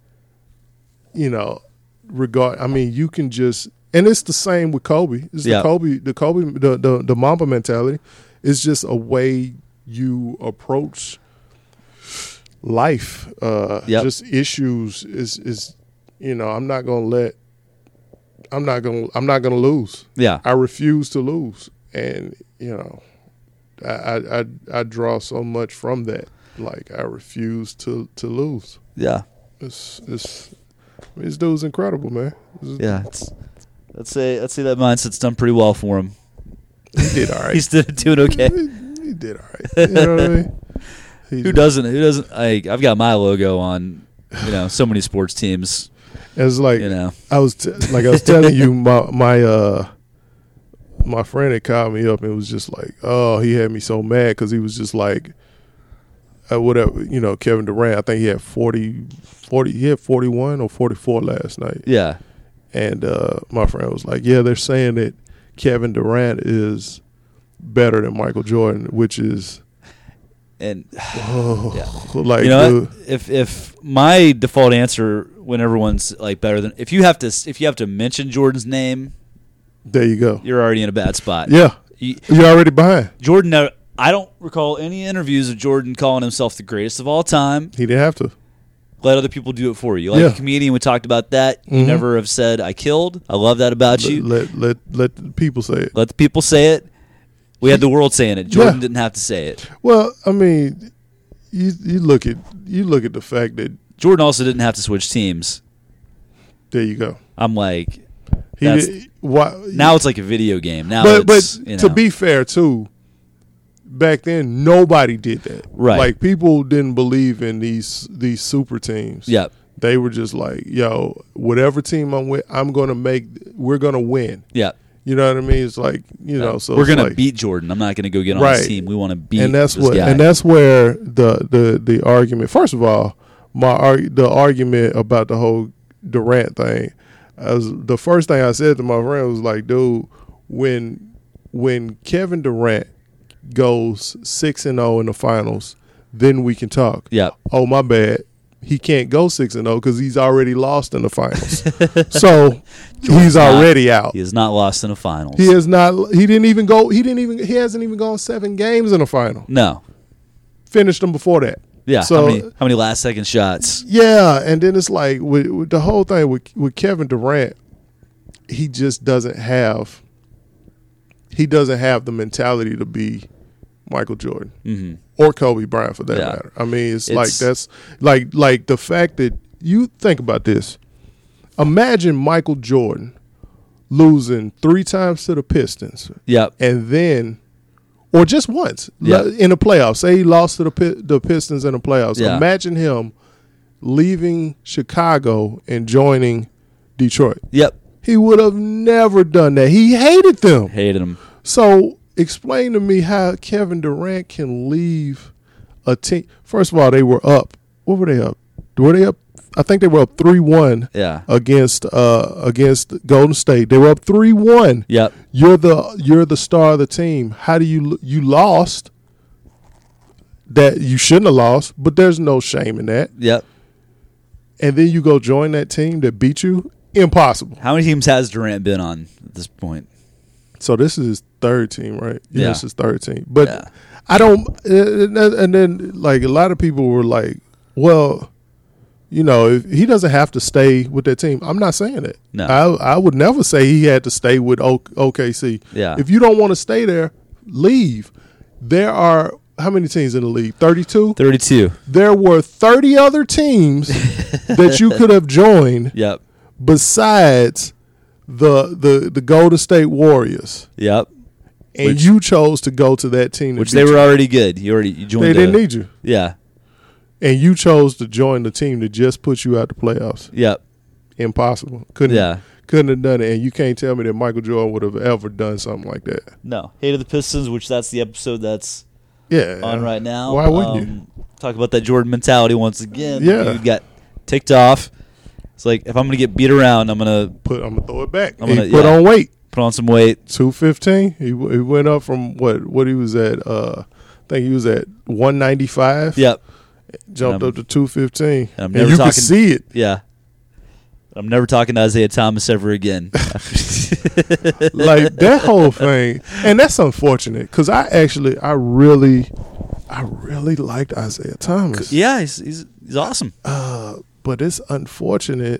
I mean, you can just, and it's the same with Kobe. It's the Mamba mentality. It's just a way you approach life. Just issues is I'm not gonna lose. Yeah. I refuse to lose. And, I draw so much from that. Like, I refuse to lose. Yeah. This dude's incredible, man. Let's say that mindset's done pretty well for him. He did all right. He's doing okay. He did all right. You know what I mean? Who doesn't? I've got my logo on, so many sports teams. It's like, I was telling you, my friend had called me up and was just like, oh, he had me so mad because he was just like, whatever, Kevin Durant, I think he had 40, he had 41 or 44 last night. Yeah. And my friend was like, yeah, they're saying that Kevin Durant is better than Michael Jordan, which is And Like, you know dude, what? If my default answer when everyone's like better than if you have to mention Jordan's name, there you go. you're already in a bad spot. Yeah, you're already behind. Jordan, I don't recall any interviews of Jordan calling himself the greatest of all time. He didn't have to. Let other people do it for you. Like Yeah. a comedian, we talked about that. You never have said I killed. I love that about you. Let the people say it. Let the people say it. We had the world saying it. Jordan Yeah. didn't have to say it. Well, I mean, you look at the fact that Jordan also didn't have to switch teams. there you go. I'm like, He That's- did, why, now it's like a video game. Now but it's, you know. to be fair too, back then nobody did that. Right. Like people didn't believe in these super teams. Yep. They were just like, yo, whatever team I'm with, we're gonna win. Yep. You know what I mean? It's like, you know, so we're it's gonna like, beat Jordan. I'm not gonna go get on Right. his team. We want to beat and that's this what guy. and that's where the argument. First of all, the argument about the whole Durant thing. The first thing I said to my friend was like, dude, when Kevin Durant goes 6-0 in the finals, then we can talk. Yep. Oh, my bad. He can't go 6-0 because he's already lost in the finals. So he's already out. He is not lost in the finals. He is not. He didn't even go. He hasn't even gone 7 games in the final. No. Finished them before that. Yeah. So how many last second shots? yeah, and then it's like with the whole thing with Kevin Durant, he just doesn't have. He doesn't have the mentality to be Michael Jordan or Kobe Bryant for that Yeah. matter. I mean, it's like that's like the fact that you think about this. Imagine Michael Jordan losing 3 times to the Pistons, Yep. and then, or just once Yeah. in the playoffs. Say he lost to the Pistons in the playoffs. Yeah. Imagine him leaving Chicago and joining Detroit. Yep. He would have never done that. He hated them. Hated him. So explain to me how Kevin Durant can leave a team. First of all, they were up. What were they up? Were they up? I think they were up 3-1 Yeah. against Golden State. They were up 3-1. Yep. You're the star of the team. How do you lost? That you shouldn't have lost, but there's no shame in that. Yep. And then you go join that team that beat you. Impossible. How many teams has Durant been on at this point? So this is his 3rd team, right? Yeah. This is his 3rd team. But Yeah. I don't. And then like a lot of people were like, well, you know, if he doesn't have to stay with that team. I'm not saying that. No. I would never say he had to stay with OKC. Yeah. If you don't want to stay there, leave. There are how many teams in the league? 32? 32. There were 30 other teams that you could have joined Yep. besides the Golden State Warriors. Yep. And you chose to go to that team. Which they were already good. You joined. They didn't need you. Yeah. And you chose to join the team that just put you out the playoffs. Yep. Impossible. Couldn't have done it. And you can't tell me that Michael Jordan would have ever done something like that. No. Hated the Pistons, which that's the episode that's Yeah. on right now. Why wouldn't you? Talk about that Jordan mentality once again. Yeah. You got ticked off. It's like, if I'm going to get beat around, I'm going to I'm gonna throw it back. I'm gonna- He put yeah. on weight. put on some weight. 215. He went up from what he was at. I think he was at 195. Yep. Jumped up to 215. I'm And never you talking- could see it. Yeah. I'm never talking to Isaiah Thomas ever again. Like that whole thing, and that's unfortunate because I really liked Isaiah Thomas. Yeah, he's awesome. But it's unfortunate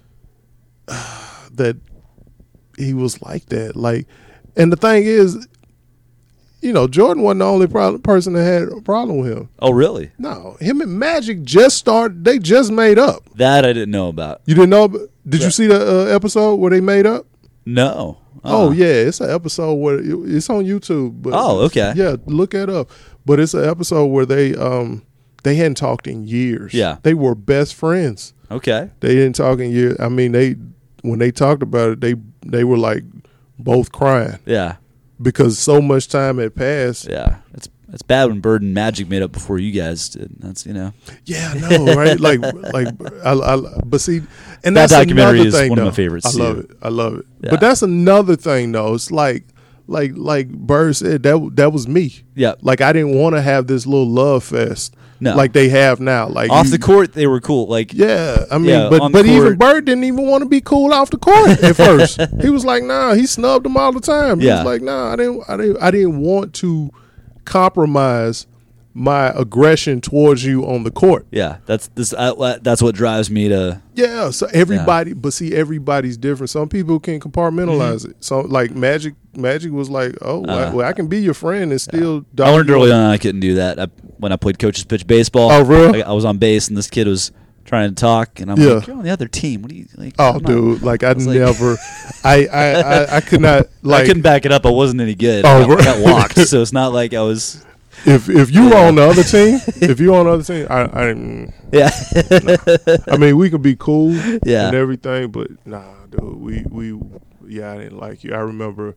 that he was like that. Like, and the thing is, you know, Jordan wasn't the only person that had a problem with him. Oh, really? No, him and Magic just started. They just made up. That I didn't know about. You didn't know? Did you see the episode where they made up? No. Oh yeah, it's an episode where it's on YouTube. But Oh, okay. Yeah, look it up. But it's an episode where they hadn't talked in years. Yeah. They were best friends. Okay. They didn't talk in years. I mean, when they talked about it, they were like both crying Yeah. because so much time had passed. Yeah. It's bad when Bird and Magic made up before you guys did. That's, you know. Yeah, I know, right? But see, and That that's documentary another is thing, one of though. my favorites, I love too. it. I love it. Yeah. But that's another thing, though. It's like like Bird said, that was me. Yeah. Like I didn't want to have this little love fest. No. Like they have now. Like Off the court, they were cool. Like yeah, I mean, Yeah, on but the even court. Bird didn't even want to be cool off the court at first. He was like, nah, he snubbed him all the time. He Yeah. was like, nah, I didn't want to compromise my aggression towards you on the court. yeah, that's what drives me to. Yeah, so everybody, but see, everybody's different. Some people can compartmentalize it. So, like Magic was like, "Oh, well, I can be your friend and still." I learned early on I couldn't do that. When I played coach's pitch baseball. Oh, really? I was on base and this kid was trying to talk, and I'm Yeah. like, "You're on the other team. What do you like?" Oh, I'm not-" dude, like I was like- never, I could not like. I couldn't back it up. I wasn't any good. Oh, I right. got walked, so it's not like I was. If you were on the other team, if you were on the other team, I didn't. Yeah. I mean, we could be cool Yeah. and everything, but nah, dude, I didn't like you. I remember,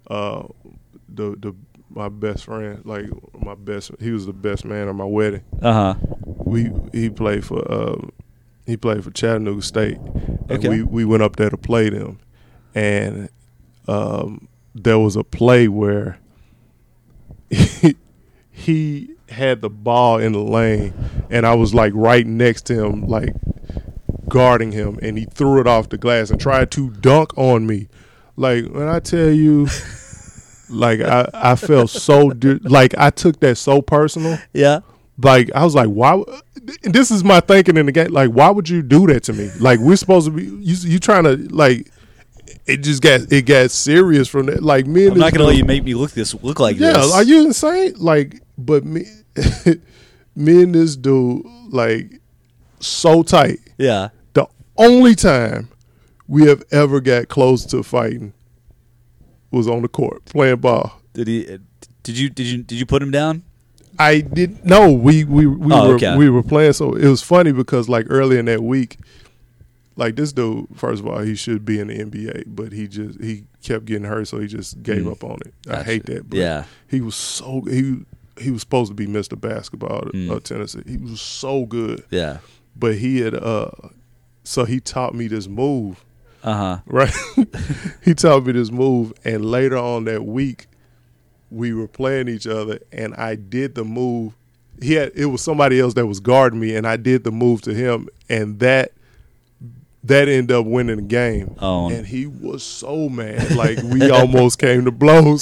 my best friend, like he was the best man at my wedding. Uh huh. He played for Chattanooga State, and Okay. we went up there to play them, and there was a play where he had the ball in the lane, and I was like right next to him, like guarding him, and he threw it off the glass and tried to dunk on me. Like when I tell you, like I felt so like I took that so personal. Yeah. Like I was like, why? This is my thinking in the game. Like, why would you do that to me? Like, we're supposed to be you trying to like. It got serious from that. Like me and I'm this not gonna let dude- you make me look like Yeah, this. are you insane? Like, but me and this dude like so tight. Yeah. The only time we have ever got close to fighting was on the court playing ball. Did you put him down? I didn't. No, we okay. we were playing. So it was funny because like early in that week, like this dude, first of all, he should be in the NBA, but he kept getting hurt, so he just gave up on it. I Gotcha. hate that. But Yeah. he was so he was supposed to be Mr. Basketball at Tennessee. He was so good, Yeah. but he had so he taught me this move. Uh-huh. Right, he taught me this move, and later on that week, we were playing each other, and I did the move. It was somebody else that was guarding me, and I did the move to him, and that ended up winning the game. Oh. And he was so mad, like we almost came to blows,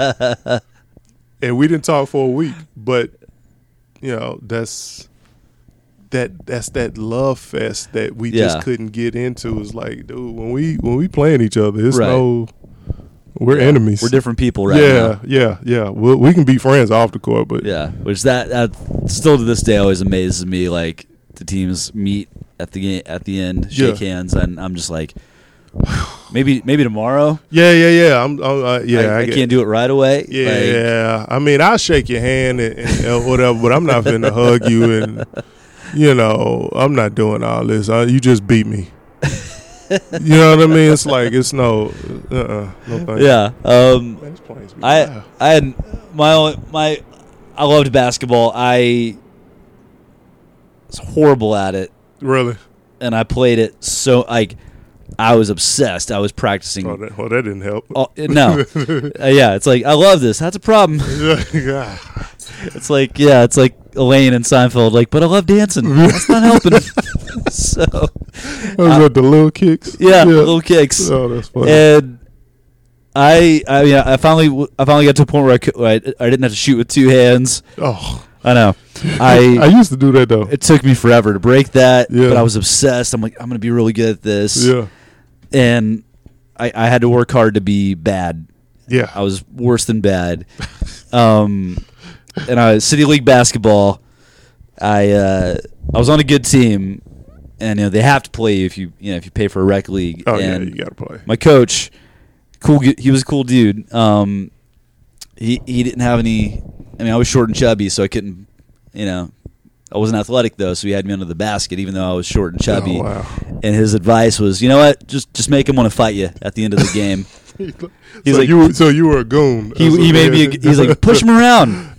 and we didn't talk for a week. But you know, that's that love fest that we just couldn't get into. It's like, dude, when we playing each other, it's Right. we're enemies. We're different people right now. Yeah. We can be friends off the court, but Yeah, which that still to this day always amazes me. Like the teams meet at the end, shake hands, and I'm just like, maybe tomorrow. yeah. I can't do it right away. Yeah. I mean, I'll shake your hand and whatever, but I'm not finna hug you, and you know, I'm not doing all this. You just beat me. You know what I mean? It's like it's no thank you. Yeah. Man, this plane's be loud. I had I loved basketball. I was horrible at it, Really? and I played it so like I was obsessed. I was practicing. That didn't help. Oh, no. Yeah, it's like I love this. That's a problem. Yeah. It's like Elaine and Seinfeld. Like, but I love dancing. That's not helping. So Was that the little kicks? yeah, little kicks. Oh, that's funny. And I finally got to a point where I didn't have to shoot with two hands. Oh, I know. I used to do that though. It took me forever to break that, Yeah. but I was obsessed. I'm like, I'm going to be really good at this. Yeah. And I had to work hard to be bad. Yeah. I was worse than bad. And I was City League basketball. I was on a good team, and they have to play you if you pay for a rec league. Oh and yeah, you gotta play. my coach, he was a cool dude. He didn't have any. I mean, I was short and chubby, so I couldn't. I wasn't athletic though, so he had me under the basket, even though I was short and chubby. Oh, wow. And his advice was, you know what, just make him want to fight you at the end of the game. He's so like, you were a goon. he made me. He's like, push him around.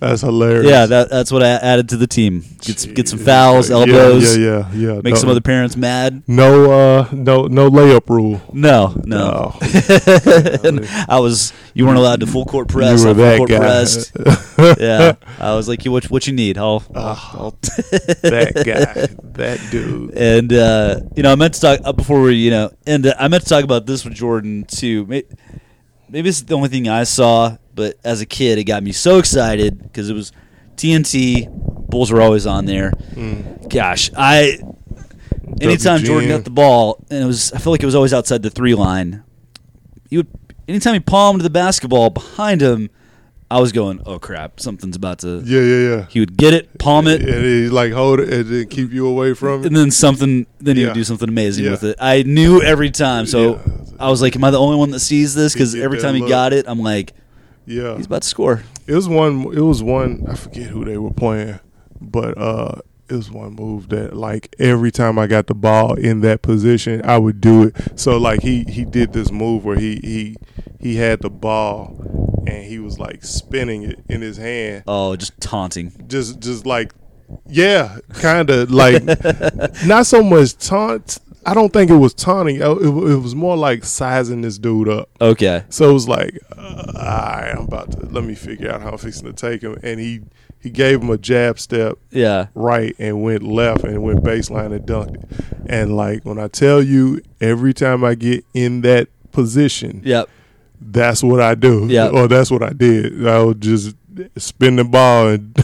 That's hilarious. Yeah, that's what I added to the team. Get some fouls, elbows. Yeah. Make some other parents mad. No layup rule. No. And you weren't allowed to full court press. You were that full court guy. pressed. Yeah, I was like, what you need? I'll that guy, that dude. And I meant to talk before we end. I meant to talk about this with Jordan too. Maybe it's the only thing I saw, but as a kid, it got me so excited because it was TNT. Bulls were always on there. Gosh, anytime WGN. Jordan got the ball, and I feel like it was always outside the 3 line. Anytime he palmed the basketball behind him, I was going, oh crap, something's about to. Yeah. He would get it, palm it, And he like hold it and then keep you away from it. and then he would do something amazing with it. I knew every time, so I was like, am I the only one that sees this? Because every time he got it, I'm like, he's about to score. It was one. I forget who they were playing, but it was one move that like every time I got the ball in that position, I would do it. So like he did this move where he had the ball and he was like spinning it in his hand. Oh, just taunting. Just like, yeah, kind of like not so much taunt. I don't think it was taunting. It was more like sizing this dude up. Okay. So it was like, all right, let me figure out how I'm fixing to take him. And he gave him a jab step right and went left and went baseline and dunked it. And like when I tell you, every time I get in that position, that's what I do. Or that's what I did. I would just spin the ball and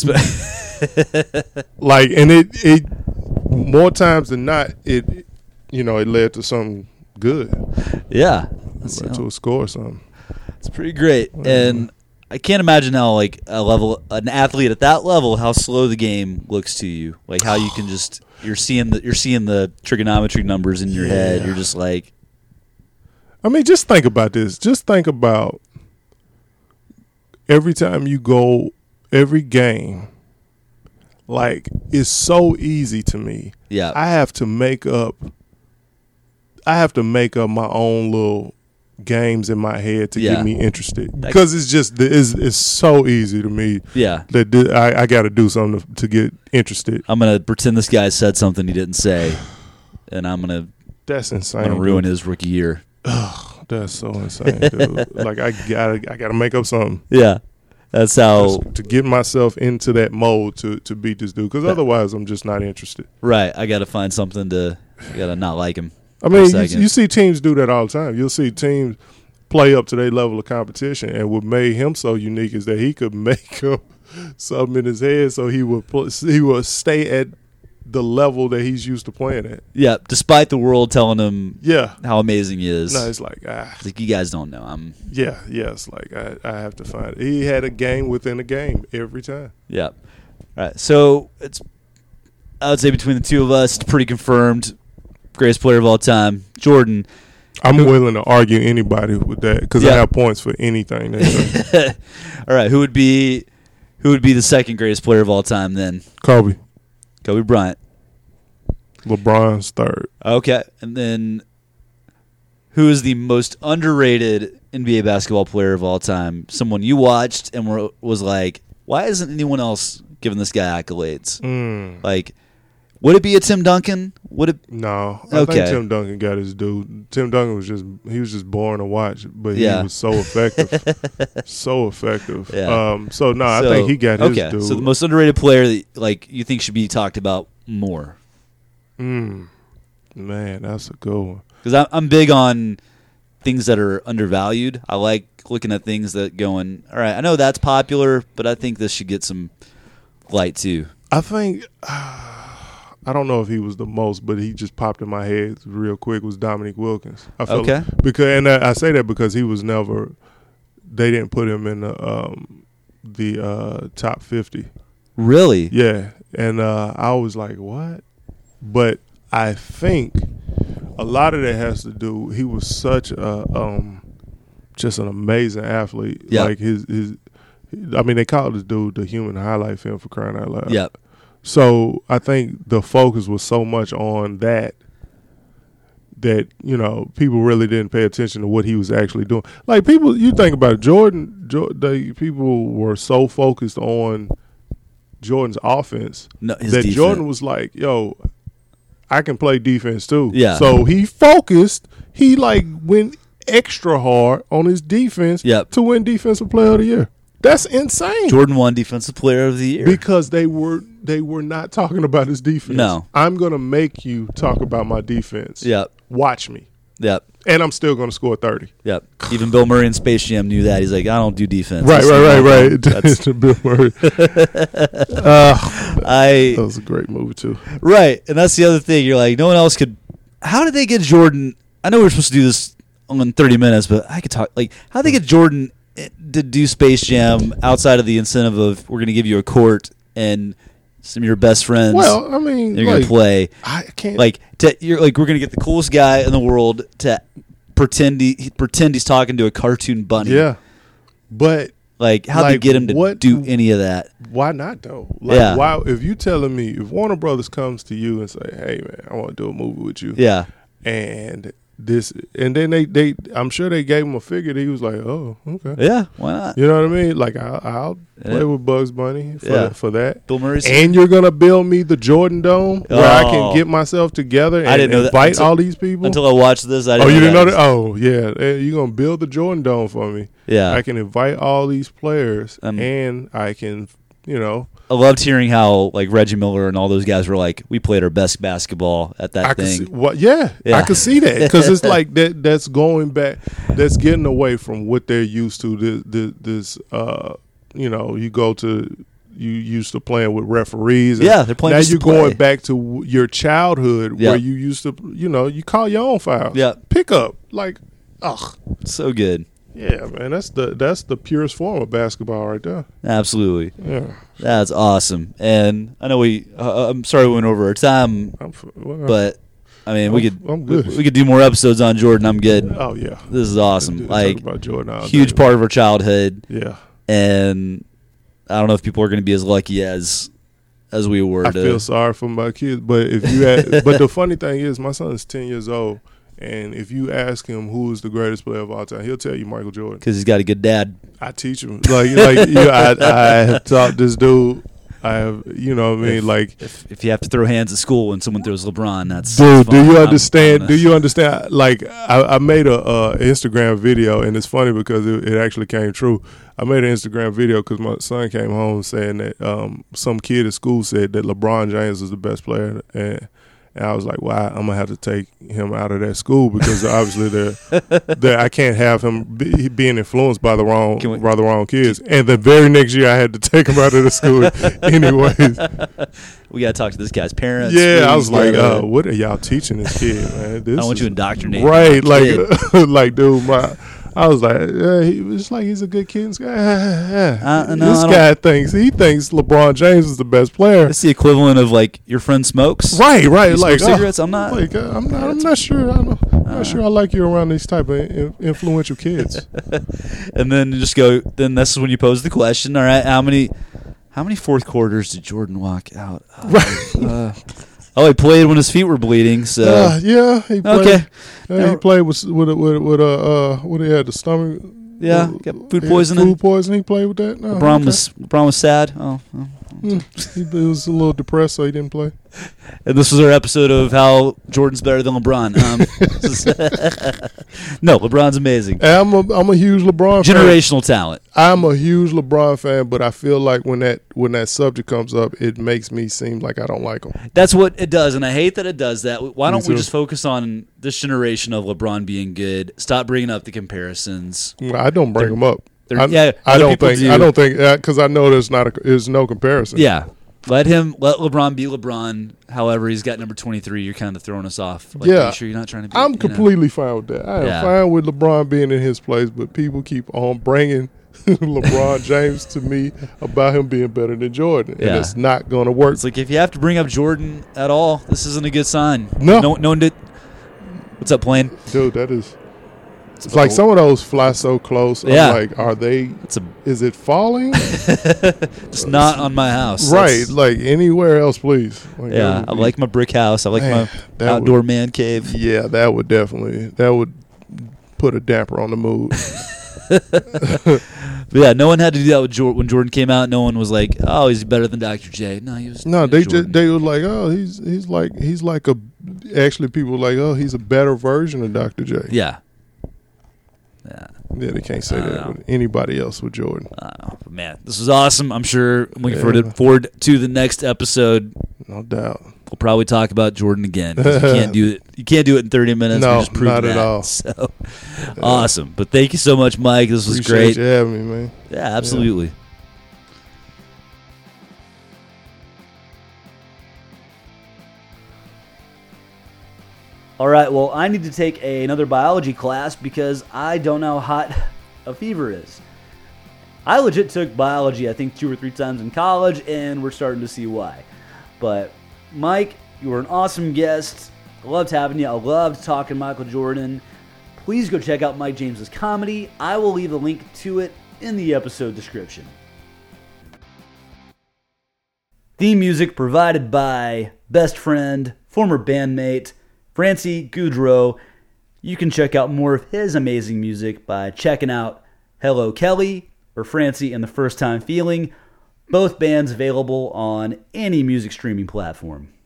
like, and it more times than not, it led to something good. Yeah. It led to a score or something. It's pretty great. And I can't imagine how like an athlete at that level, how slow the game looks to you. Like how you can just you're seeing the trigonometry numbers in your head. You're just like, I mean, just think about this. Just think about every time you go, every game. Like, it's so easy to me. Yeah. I have to make up my own little games in my head to get me interested. Because it's so easy to me. Yeah. That I got to do something to get interested. I'm going to pretend this guy said something he didn't say, and That's insane. I'm going to ruin his rookie year. Oh, that's so insane, dude. Like, I gotta make up something. Yeah. That's how to get myself into that mode to beat this dude, because otherwise I'm just not interested. Right, I got to find something I got to not like him. I mean, you see teams do that all the time. You'll see teams play up to their level of competition, and what made him so unique is that he could make up something in his head, so he would stay at the level that he's used to playing at. Yeah, despite the world telling him how amazing he is. No, it's like, you guys don't know. It's like I have to find it. He had a game within a game every time. Yeah. All right, so I would say between the two of us, it's pretty confirmed. Greatest player of all time, Jordan. I'm willing to argue anybody with that because I have points for anything. All right, who would be the second greatest player of all time then? Kobe Bryant. LeBron's third. Okay, and then who is the most underrated NBA basketball player of all time? Someone you watched and was like, why isn't anyone else giving this guy accolades? Like, would it be a Tim Duncan? No. I think Tim Duncan got his due. Tim Duncan was just boring to watch, but he was so effective. So effective. Yeah. I think he got his due. So the most underrated player that like you think should be talked about more. Man, that's a good one. Because I'm big on things that are undervalued. I like looking at things that going, all right, I know that's popular, but I think this should get some light too. I think I don't know if he was the most, but he just popped in my head real quick was Dominique Wilkins. I felt I say that because he was never. They didn't put him in the top 50. Really? Yeah, and I was like, what? But I think a lot of that has to do. He was such a just an amazing athlete. Yep. Like his. I mean, they called this dude the human highlight film for crying out loud. Yep. So I think the focus was so much on that that, you know, people really didn't pay attention to what he was actually doing. Like, people, you think about it, people were so focused on Jordan's offense his that defense. Jordan was like, yo, I can play defense too. Yeah. So he focused. He like went extra hard on his defense to win Defensive Player of the Year. That's insane. Jordan won Defensive Player of the Year because they were not talking about his defense. No. I'm gonna make you talk about my defense. Yep. Watch me. Yep. And I'm still gonna score 30. Yep. Even Bill Murray in Space Jam knew that. He's like, I don't do defense. Right. That's Bill Murray. That was a great movie too. Right, and that's the other thing. You're like, no one else could. How did they get Jordan? I know we're supposed to do this in 30 minutes, but I could talk. Like, how did they get Jordan to do Space Jam outside of the incentive of we're going to give you a court and some of your best friends? Well, I mean, you're going to play. I can't. You're like, we're going to get the coolest guy in the world to pretend he's talking to a cartoon bunny. Yeah, but like, how'd they get him to do any of that? Why not though? Like, why? If you telling me, if Warner Brothers comes to you and say, "Hey man, I want to do a movie with you," and then they I'm sure they gave him a figure that he was like, oh, okay. Yeah, why not? You know what I mean? Like, I'll play with Bugs Bunny for that. Bill Murray's and you're going to build me the Jordan Dome where I can get myself together and invite all these people? Until I watched this, I didn't know you didn't know that? that? Oh, yeah. You're going to build the Jordan Dome for me. Yeah. I can invite all these players and I can, you know. I loved hearing how like Reggie Miller and all those guys were like, we played our best basketball at that thing. I could see that because it's like that's going back, that's getting away from what they're used to. This you know, you used to playing with referees. And they're playing. Now you're going back to your childhood where you used to, you know, you call your own fouls. Yeah, pick up like, so good. Yeah, man, that's the purest form of basketball right there. Absolutely. Yeah, that's awesome. And I know I'm sorry we went over our time, but I mean I'm good. We could do more episodes on Jordan. I'm good. Oh yeah, this is awesome. Like, talk about Jordan, huge part of our childhood. Yeah, and I don't know if people are going to be as lucky as we were. I feel sorry for my kids, but if you but the funny thing is, my son is 10 years old. And if you ask him who is the greatest player of all time, he'll tell you Michael Jordan. Because he's got a good dad. I teach him. I have taught this dude. I have, you know what I mean? If you have to throw hands at school when someone throws LeBron, that's dude. Do you understand? Do you understand? Like, I made a Instagram video, and it's funny because it actually came true. I made an Instagram video because my son came home saying that some kid at school said that LeBron James is the best player, and I was like, well, I'm going to have to take him out of that school because obviously I can't have him being influenced by the wrong kids. And the very next year I had to take him out of the school anyways. We got to talk to this guy's parents. Yeah, I was like, what are y'all teaching this kid, man? I don't want you indoctrinating. Right, like dude, I was like, it's like he's a good kid. This guy thinks LeBron James is the best player. It's the equivalent of like your friend smokes. Right. You like smoke cigarettes. I'm not. Like, I'm not sure. I'm not sure I like you around these type of influential kids. And then just go. Then this is when you pose the question. All right, how many fourth quarters did Jordan walk out? He played when his feet were bleeding. So he played. Okay. He played with what he had, the stomach. Yeah, got food poisoning. Food poisoning. He played with that. No, LeBron was sad. He was a little depressed, so he didn't play. And this was our episode of how Jordan's better than LeBron. No, LeBron's amazing. And I'm a huge LeBron fan. Generational talent. I'm a huge LeBron fan, but I feel like when that subject comes up, it makes me seem like I don't like him. That's what it does, and I hate that it does that. Why don't we just focus on this generation of LeBron being good? Stop bringing up the comparisons. I don't bring them up. I don't think because I know there's no comparison. Yeah. Let LeBron be LeBron. However, he's got number 23. You're kind of throwing us off. Like, are you sure you're not trying to be? I'm completely fine with that. I am fine with LeBron being in his place, but people keep on bringing LeBron James to me about him being better than Jordan, and it's not going to work. It's like if you have to bring up Jordan at all, this isn't a good sign. No one did. What's up, plane? Dude, that is. It's like some of those fly so close. Yeah. I'm like, are they? Is it falling? Just not on my house. Right. Like anywhere else, please. Like, Yeah, I like my brick house. I like my outdoor man cave. Yeah, that would put a damper on the mood. But yeah, no one had to do that with when Jordan came out. No one was like, "Oh, he's better than Dr. J." No, he was. No, they they were like, "Oh, he's like a." Actually, people were like, "Oh, he's a better version of Dr. J." Yeah. Yeah, they can't say that with anybody else with Jordan. But man, this was awesome. I'm sure I'm looking forward to the next episode. No doubt. We'll probably talk about Jordan again. 'Cause you can't do it. You can't do it in 30 minutes. No, we just proved not that. at all. So awesome. But thank you so much, Mike. This was Appreciate great. you having me, man. Yeah, absolutely. Yeah. All right, well, I need to take another biology class because I don't know how hot a fever is. I legit took biology, I think, 2 or 3 times in college, and we're starting to see why. But, Mike, you were an awesome guest. I loved having you. I loved talking Michael Jordan. Please go check out Mike James's comedy. I will leave a link to it in the episode description. Theme music provided by best friend, former bandmate, Francie Goudreau. You can check out more of his amazing music by checking out Hello Kelly or Francie and the First Time Feeling. Both bands available on any music streaming platform.